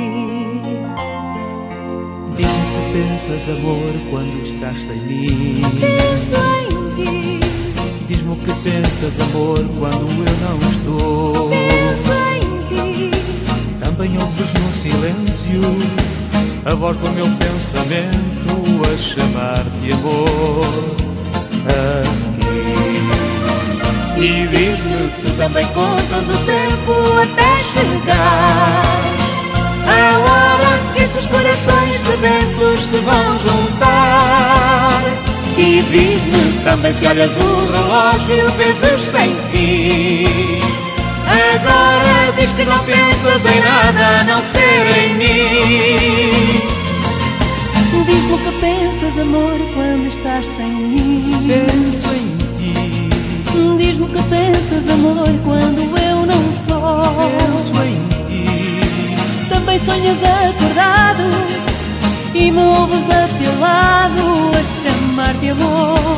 Speaker 10: Diz-me o que pensas, amor, quando estás sem mim.
Speaker 17: Penso em ti.
Speaker 10: Diz-me o que pensas, amor, quando eu não estou.
Speaker 17: Penso em ti.
Speaker 10: Também ouves no silêncio a voz do meu pensamento a chamar-te amor aqui.
Speaker 15: E diz-me se também contas o tempo até chegar a hora que estes corações sedentos se vão juntar. E diz-me também se olhas o relógio vezes sem fim. Agora diz que não pensas em nada a não ser em mim.
Speaker 17: Diz-me o que pensas, amor, quando estás sem mim.
Speaker 14: Penso em ti.
Speaker 17: Diz-me o que pensas, amor, quando eu não estou.
Speaker 14: Penso em ti.
Speaker 17: Também sonhas acordado e me ouves a teu lado a chamar-te amor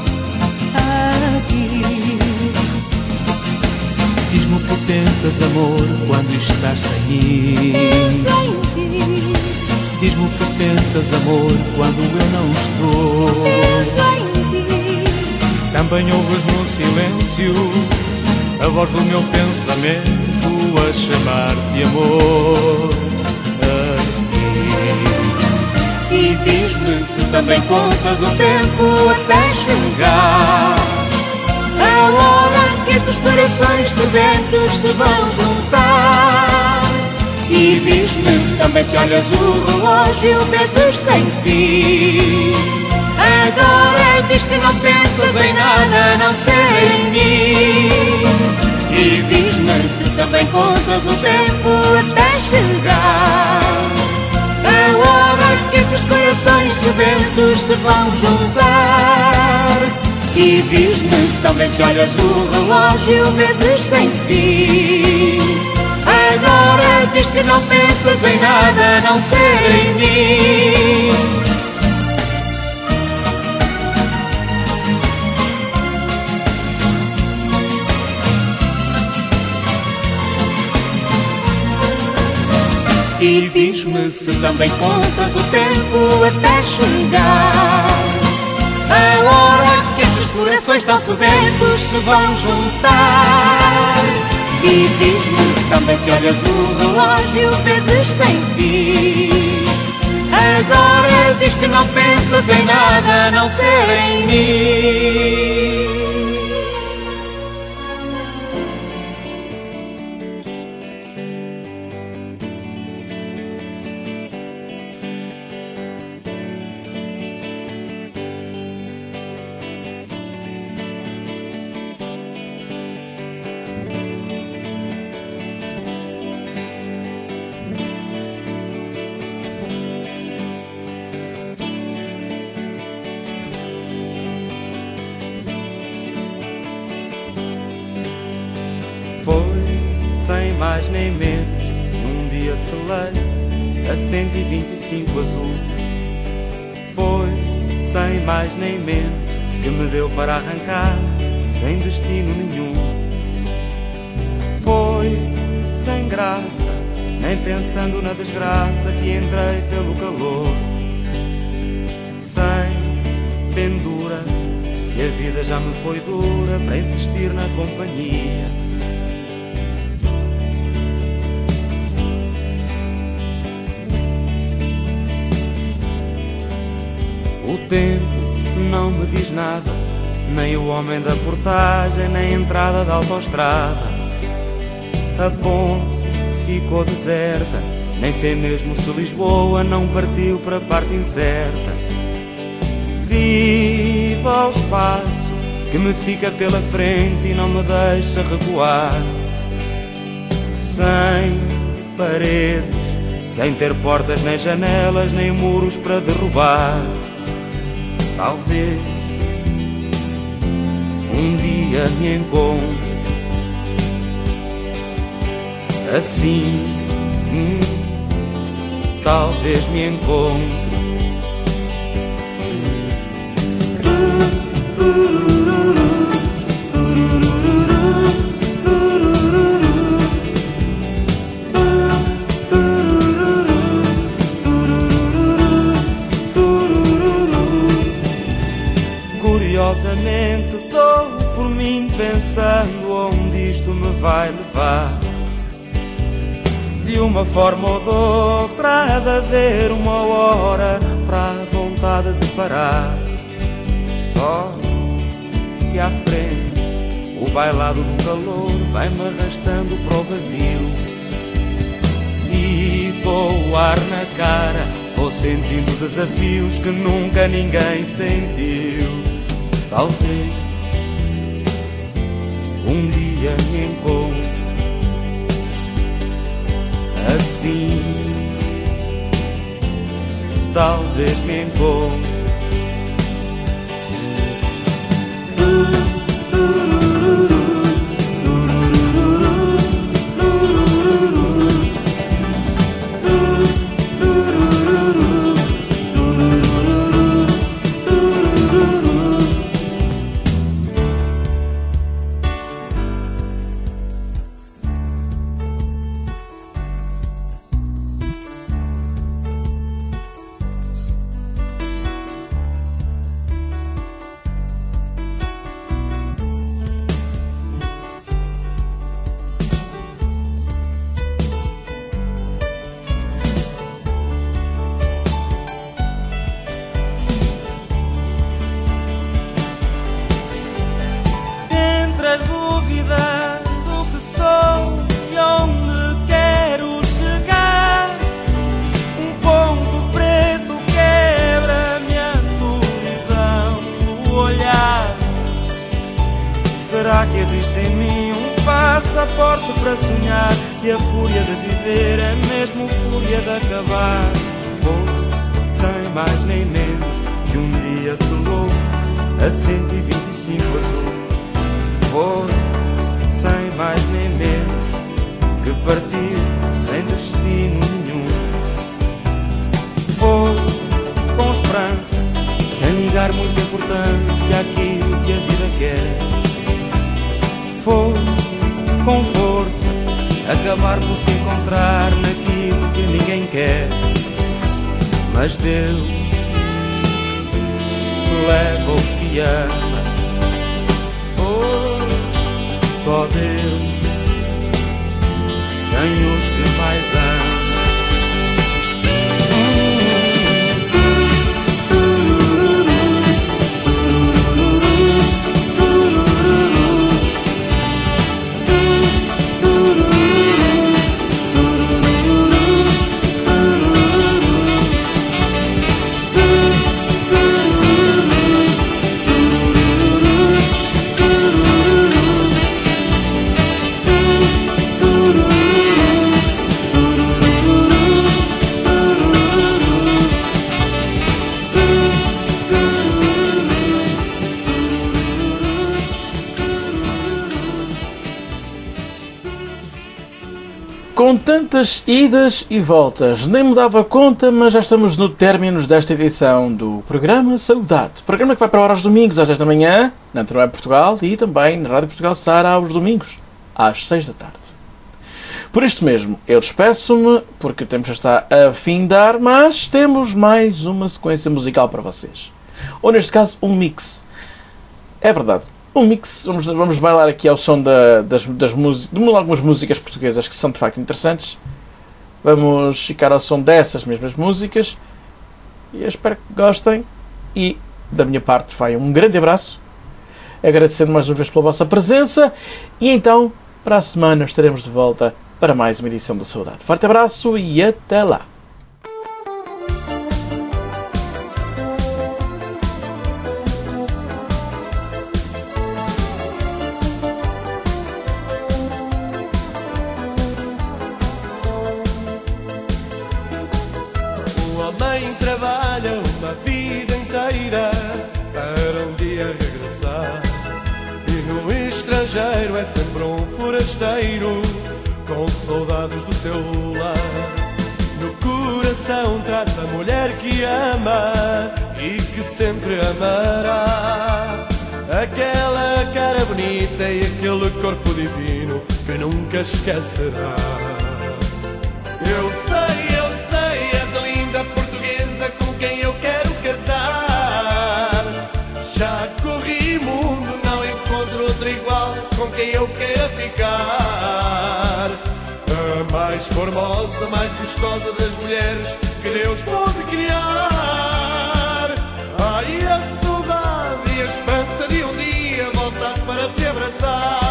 Speaker 17: aqui.
Speaker 14: Diz-me o que pensas, amor, quando estás sem mim.
Speaker 17: Penso em ti.
Speaker 14: Diz-me o que pensas, amor, quando eu não estou.
Speaker 17: Penso em ti.
Speaker 14: Também ouves no silêncio a voz do meu pensamento a chamar-te amor aqui.
Speaker 15: E diz-me se também contas o tempo até chegar a hora que estes corações sedentos se vão juntar. E diz-me também se olhas o relógio vezes sem fim. Agora diz que não pensas em nada a não ser em mim. E diz-me se também contas o tempo até chegar a hora que estes corações sedentos se vão juntar. E diz-me também se olhas o relógio vezes sem fim. Agora diz que não pensas em nada a não ser em mim. E diz-me se também contas o tempo até chegar a hora que estes corações tão sedentos se vão juntar. E diz-me também se olhas o relógio vezes sem fim. Agora diz que não pensas em nada a não ser em mim.
Speaker 9: Sem mais nem menos, num dia selei a 125 azul. Foi, sem mais nem menos, que me deu para arrancar, sem destino nenhum. Foi, sem graça, nem pensando na desgraça que entrei pelo calor. Sem pendura, e a vida já me foi dura para insistir na companhia. O tempo não me diz nada, nem o homem da portagem, nem a entrada da autoestrada. A ponte ficou deserta, nem sei mesmo se Lisboa não partiu para a parte incerta. Viva o espaço que me fica pela frente e não me deixa recuar. Sem paredes, sem ter portas nem janelas, nem muros para derrubar. Talvez um dia me encontre assim, talvez me encontre. Curiosamente estou por mim pensando onde isto me vai levar. De uma forma ou de outra há de haver uma hora para a vontade de parar. Só que à frente O bailado do calor vai-me arrastando para o vazio. E com o ar na cara vou sentindo desafios que nunca ninguém sentiu. Talvez um dia me encontre assim. Talvez me encontre. Será que existe em mim um passaporte para sonhar? E a fúria de viver é mesmo fúria de acabar. Vou, sem mais nem menos, que um dia selou a 125 azul. Vou, sem mais nem menos, que partiu sem destino nenhum. Vou, com esperança, sem ligar muita importância àquilo que a vida quer. Vou, com força, acabar por se encontrar naquilo que ninguém quer. Mas Deus leva os que ama. Oh, só Deus tem os que mais ama.
Speaker 1: Com tantas idas e voltas, nem me dava conta, mas já estamos no término desta edição do programa Saudade. Programa que vai para a hora aos domingos às 10 da manhã, na Antena Web Portugal e também na Rádio Portugal Star aos domingos, às 6 da tarde. Por isto mesmo, eu despeço-me, porque o tempo já está a findar, mas temos mais uma sequência musical para vocês. Ou neste caso, um mix. É verdade. Um mix, vamos bailar aqui ao som de algumas músicas portuguesas que são de facto interessantes. Vamos ficar ao som dessas mesmas músicas. E eu espero que gostem. E da minha parte vai um grande abraço. Agradecendo mais uma vez pela vossa presença. E então, para a semana estaremos de volta para mais uma edição da Saudade. Forte abraço e até lá.
Speaker 9: Trabalha uma vida inteira para um dia regressar. E no estrangeiro é sempre um forasteiro com saudades do seu lar. No coração trata a mulher que ama e que sempre amará. Aquela cara bonita e aquele corpo divino que nunca esquecerá. Eu sei, és a linda portuguesa com quem eu quero casar. Já corri mundo, não encontro outro igual com quem eu quero ficar. A mais formosa, mais gostosa das mulheres que Deus pode criar. Ai, a saudade e a esperança de um dia voltar para te abraçar.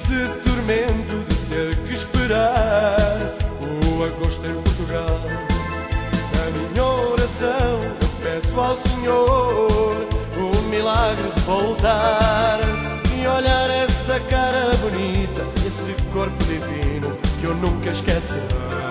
Speaker 18: esse tormento de ter que esperar o agosto em Portugal. Na minha oração eu peço ao Senhor o milagre de voltar e olhar essa cara bonita, esse corpo divino que eu nunca esquecerei.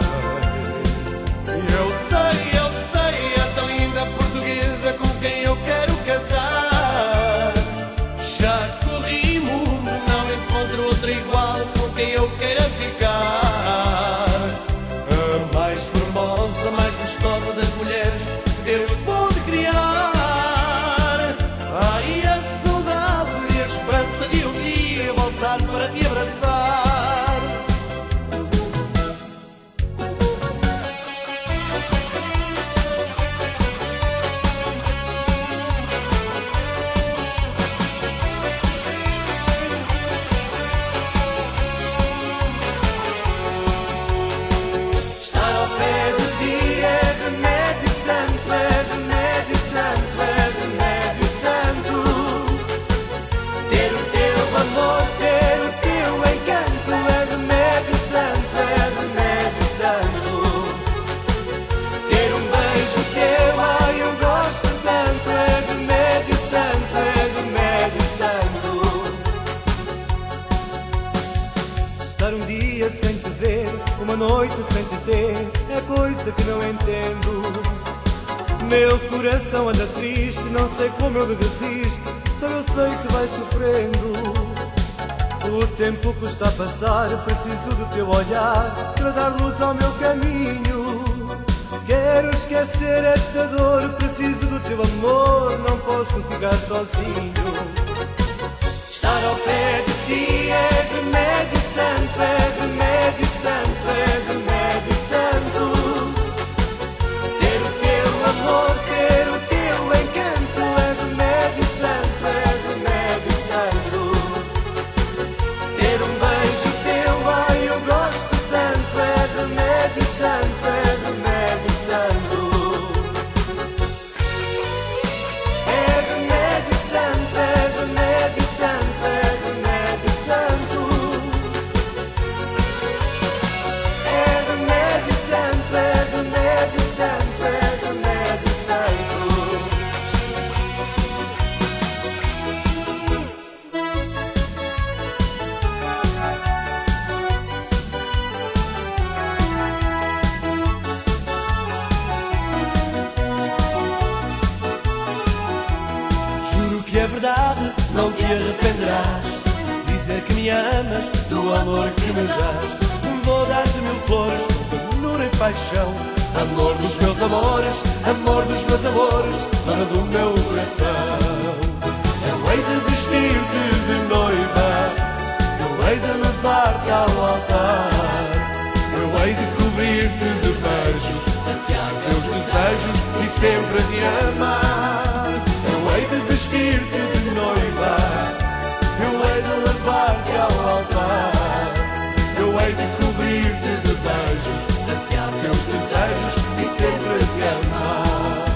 Speaker 18: Eu sei, essa linda portuguesa com quem eu quero casar. Já corri mundo, não encontro outra igual com quem eu queira ficar. A mais formosa, mais gostosa das mulheres que Deus pode criar. Ai, a saudade e a esperança de um dia voltar para te abraçar. Sem te ver, uma noite sem te ter, é coisa que não entendo. Meu coração anda triste, não sei como eu lhe resisto, só eu sei que vai sofrendo. O tempo que está a passar, preciso do teu olhar para dar luz ao meu caminho. Quero esquecer esta dor, preciso do teu amor, não posso ficar sozinho. Estar ao pé de ti é remédio santo, é remédio santo, é remédio santo. Ter o teu amor, ter o teu encanto, é remédio santo, é remédio santo. Ter um beijo teu, ai eu gosto tanto, é remédio santo, é remédio santo. É remédio santo, é remédio santo, é remédio santo. É remédio santo, é remédio santo, é remédio santo. Juro que é verdade, não te arrependerás. Dizer que me amas, do amor que me dás. Vou dar-te mil flores, com ternura e paixão. Amor dos meus amores, amor dos meus amores, dona do meu coração. Eu hei de vestir-te de noiva, eu hei de levar-te ao altar. Eu hei de cobrir-te de beijos, saciar teus desejos e sempre te amar. Eu hei de vestir-te de noiva, eu hei de levar-te ao altar. Eu hei de cobrir-te de beijos, saciar teus desejos e sempre te amar.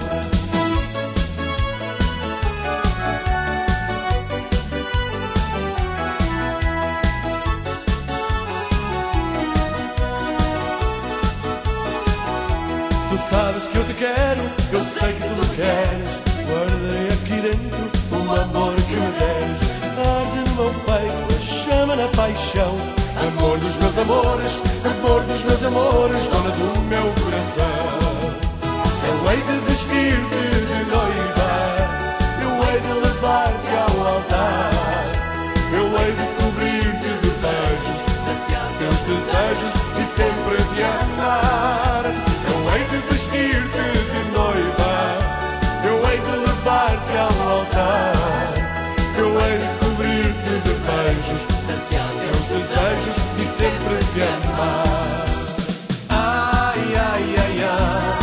Speaker 18: Tu sabes que eu te quero, eu sei que tu me queres. Guardei aqui dentro o amor que me deres. Arde no meu peito a chama na paixão. Amor dos meus amores, amor dos meus amores, dona do meu coração. Eu hei de vestir-te de noiva, eu hei de levar-te ao altar. Eu hei de cobrir-te de beijos, saciar teus desejos e sempre te amar. Eu hei de vestir-te de noiva, eu hei de levar-te ao altar. Eu hei de cobrir-te de beijos, saciar teus desejos e sempre te amar. Ai, ai, ai, ai.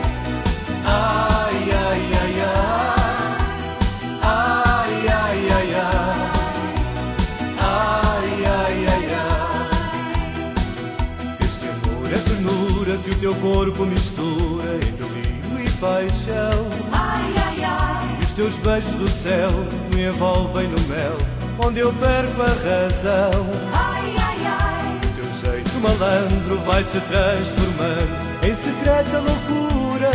Speaker 18: Ai, ai, ai, ai. Ai, ai, ai, ai. Ai, ai, ai, ai. Este amor é ternura que o teu corpo mistura em delírio e paixão.
Speaker 8: Ai, ai, ai.
Speaker 18: E os teus beijos do céu me envolvem no mel onde eu perco a razão.
Speaker 17: Ai, ai, ai.
Speaker 18: O teu jeito malandro vai se transformando em secreta loucura,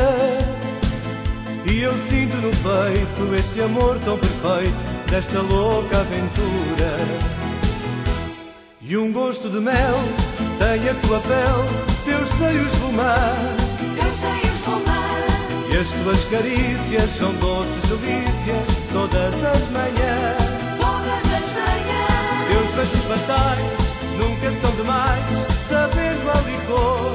Speaker 18: e eu sinto no peito este amor tão perfeito desta louca aventura. E um gosto de mel tem a tua pele, teus seios vou mar, e as tuas carícias são doces delícias todas as manhãs. Teus beijos fatais nunca são demais, sabendo a licor,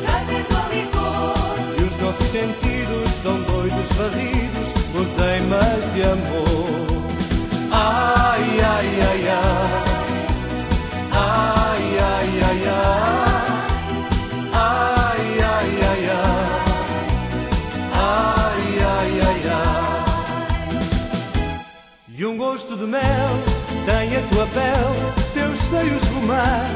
Speaker 18: e os nossos sentidos são doidos varridos, guloseimas de amor. Ai, ai, ai, ai. Ai, ai, ai, ai. Ai, ai, ai, ai. Ai, ai, ai, ai. E um gosto de mel tem a tua pele, teus seios romar,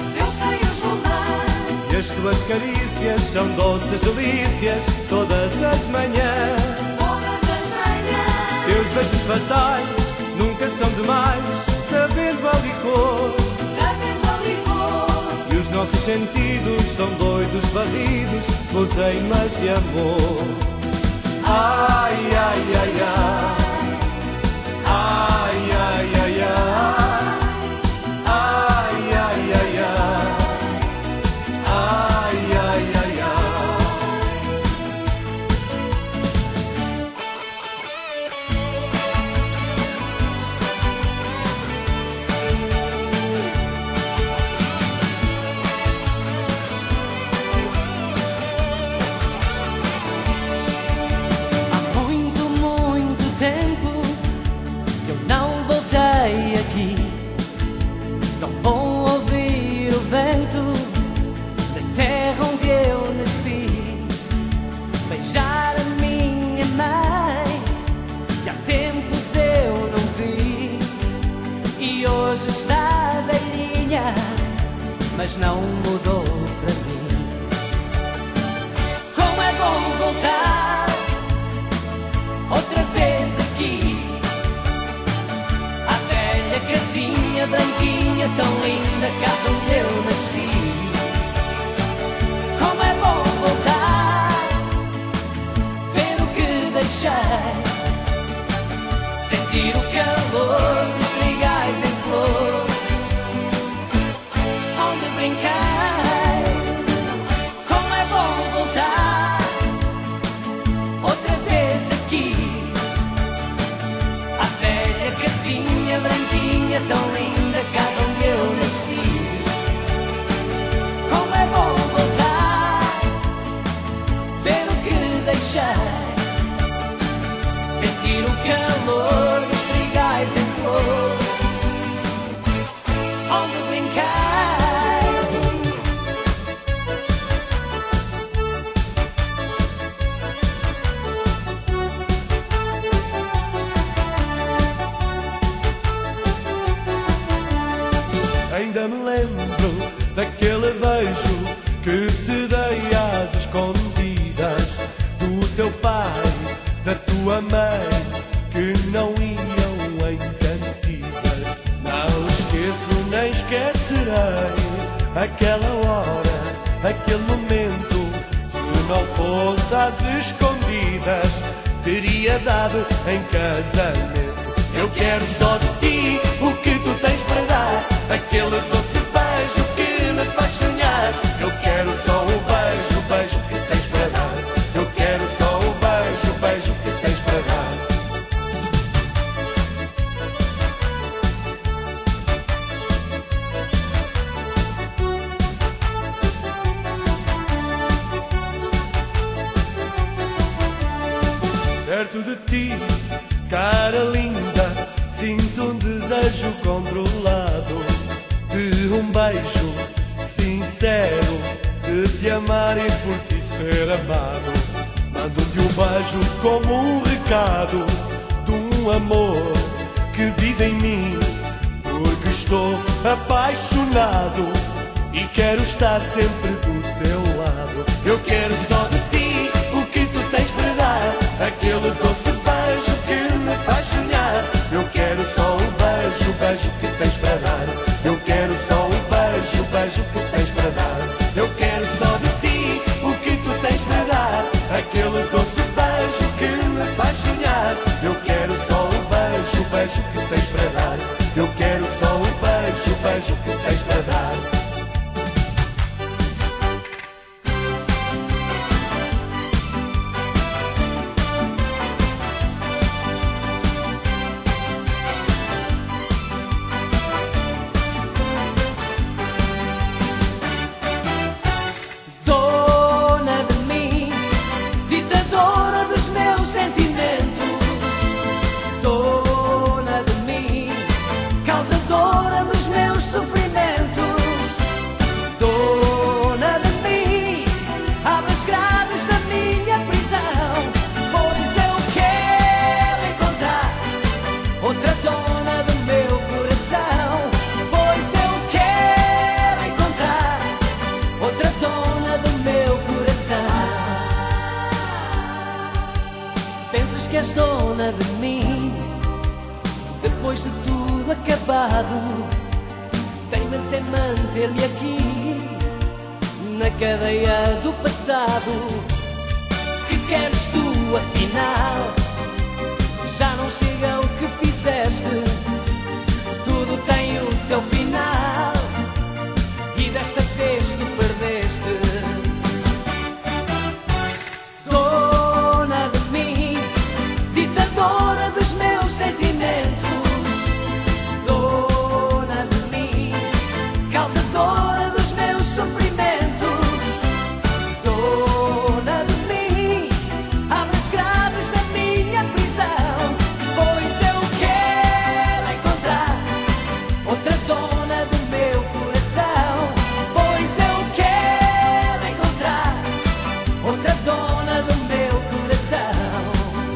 Speaker 18: e as tuas carícias são doces delícias todas as manhãs. Teus beijos fatais nunca são demais, sabendo a licor, e os nossos sentidos são doidos varridos, guloseimas de amor. Ai, ai, ai, ai. Ai, ai, ai, ai. Ai, ai, ai, ai. Ai, ai, ai, ai.
Speaker 19: Há muito, muito tempo eu não voltei aqui. Tão bom ouvir o vento da terra onde eu nasci, beijar a minha mãe que há tempos eu não vi, e hoje está velhinha, mas não mudou para mim. Como é bom voltar outra vez aqui, à velha casinha branquinha, tão linda, casa onde eu nasci. Como é bom voltar, ver o que deixei, sentir o calor dos trigais em flor, onde brinquei. Como é bom voltar outra vez aqui, à velha casinha branquinha, tão linda, casa onde eu nasci. Como é bom voltar, ver o que deixei, sentir o calor dos trigais em flor, onde brinquei.
Speaker 18: Ainda me lembro daquele beijo que te dei às escondidas, do teu pai, da tua mãe, que não iam em cantigas. Não esqueço nem esquecerei aquela hora, aquele momento. Se não fosse às escondidas, teria dado em casamento. Eu quero só de ti o que tu tens para dar, aquele doce beijo que me faz sonhar. Eu quero só o beijo, o beijo que tens para dar. Eu quero só o beijo, o beijo que tens para dar. Perto de ti, cara linda, sinto um desejo controlado, de um beijo sincero, de te amar e por ti ser amado. Mando-te um beijo como um recado de um amor que vive em mim, porque estou apaixonado e quero estar sempre do teu lado. Eu quero só de ti o que tu tens para dar, aquele doce beijo que me faz sonhar. Eu quero só o beijo, o beijo aquele doce beijo que me faz sonhar. Eu quero só o beijo que tens para dar. Eu quero só o beijo que tens para dar.
Speaker 19: Dona de mim, ditadora dos meus sentimentos. Dona de mim, causadora dos meus sofrimentos. Dona de mim, abre as grades da minha prisão. Pois eu quero encontrar outra dona do meu coração. Pois eu quero encontrar outra dona do meu coração. Pensas que és dona de mim? Depois de tudo acabado, teimas em manter-me aqui na cadeia do passado. Que queres tu afinal? Já não chega o que fizeste, tudo tem o seu final e desta vez tu perdeste. Dona de mim, ditadora dos meus sentimentos. Dona de mim, causadora dos meus sofrimentos. Dona de mim, abre as grades da minha prisão. Pois eu quero encontrar outra dona do meu coração. Pois eu quero encontrar outra dona do meu coração.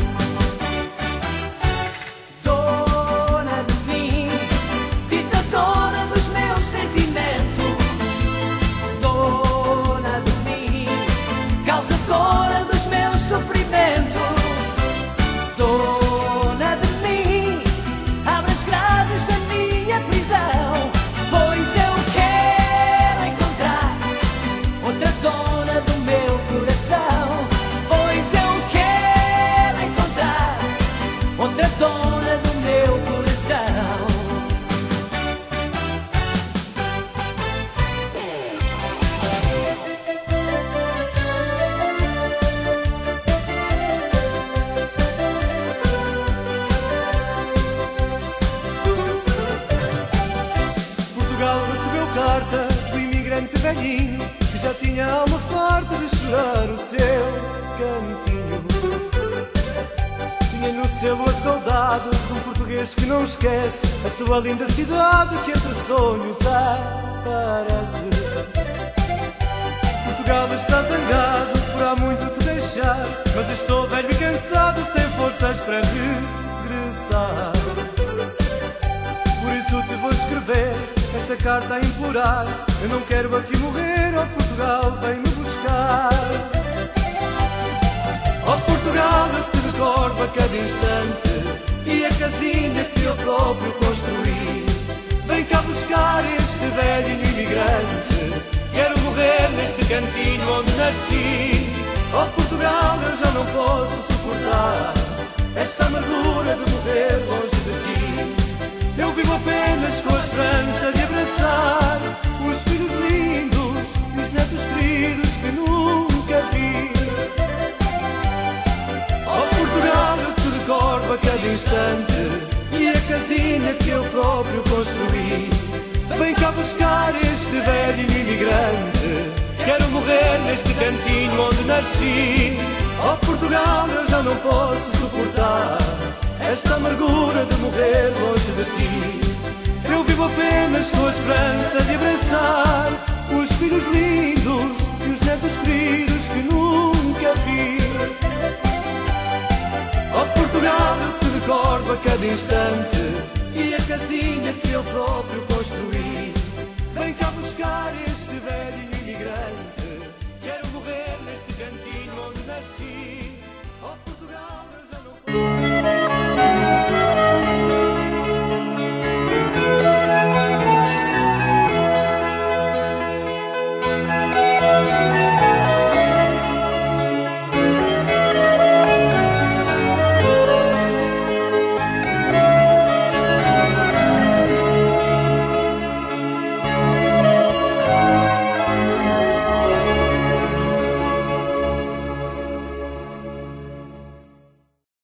Speaker 19: Dona de mim, ditadora dos meus sentimentos. Dona de mim, causadora dos meus sofrimentos. Dona de mim, abre as grades da minha prisão. Pois eu quero encontrar outra dona do meu coração. Pois eu quero encontrar outra dona do meu coração.
Speaker 18: Portugal recebeu carta do imigrante velhinho que já tinha alma farta de chorar o seu cantinho. Tinha no selo a saudade de um português que não esquece a sua linda cidade que entre sonhos aparece. Portugal está zangado por há muito te deixar, mas estou velho e cansado, sem forças para regressar. Por isso te vou escrever esta carta a implorar. Eu não quero aqui morrer, ó Portugal, vem-me buscar. Ó Portugal, eu te recordo a cada instante e a casinha que eu próprio construí. Vem cá buscar este velho imigrante, quero morrer neste cantinho onde nasci. Ó Portugal, eu já não posso suportar esta amargura de morrer longe de ti. Eu vivo apenas com a esperança de abraçar os filhos lindos e os netos queridos que nunca vi. Oh Portugal, eu te recordo a cada instante e a casinha que eu próprio construí. Vem cá buscar este velho imigrante, quero morrer neste cantinho onde nasci. Oh Portugal, eu já não posso suportar esta amargura de morrer longe de ti. Eu vivo apenas com a esperança de abraçar os filhos lindos e os netos queridos que nunca vi. Oh Portugal, eu te recordo a cada instante e a casinha que eu próprio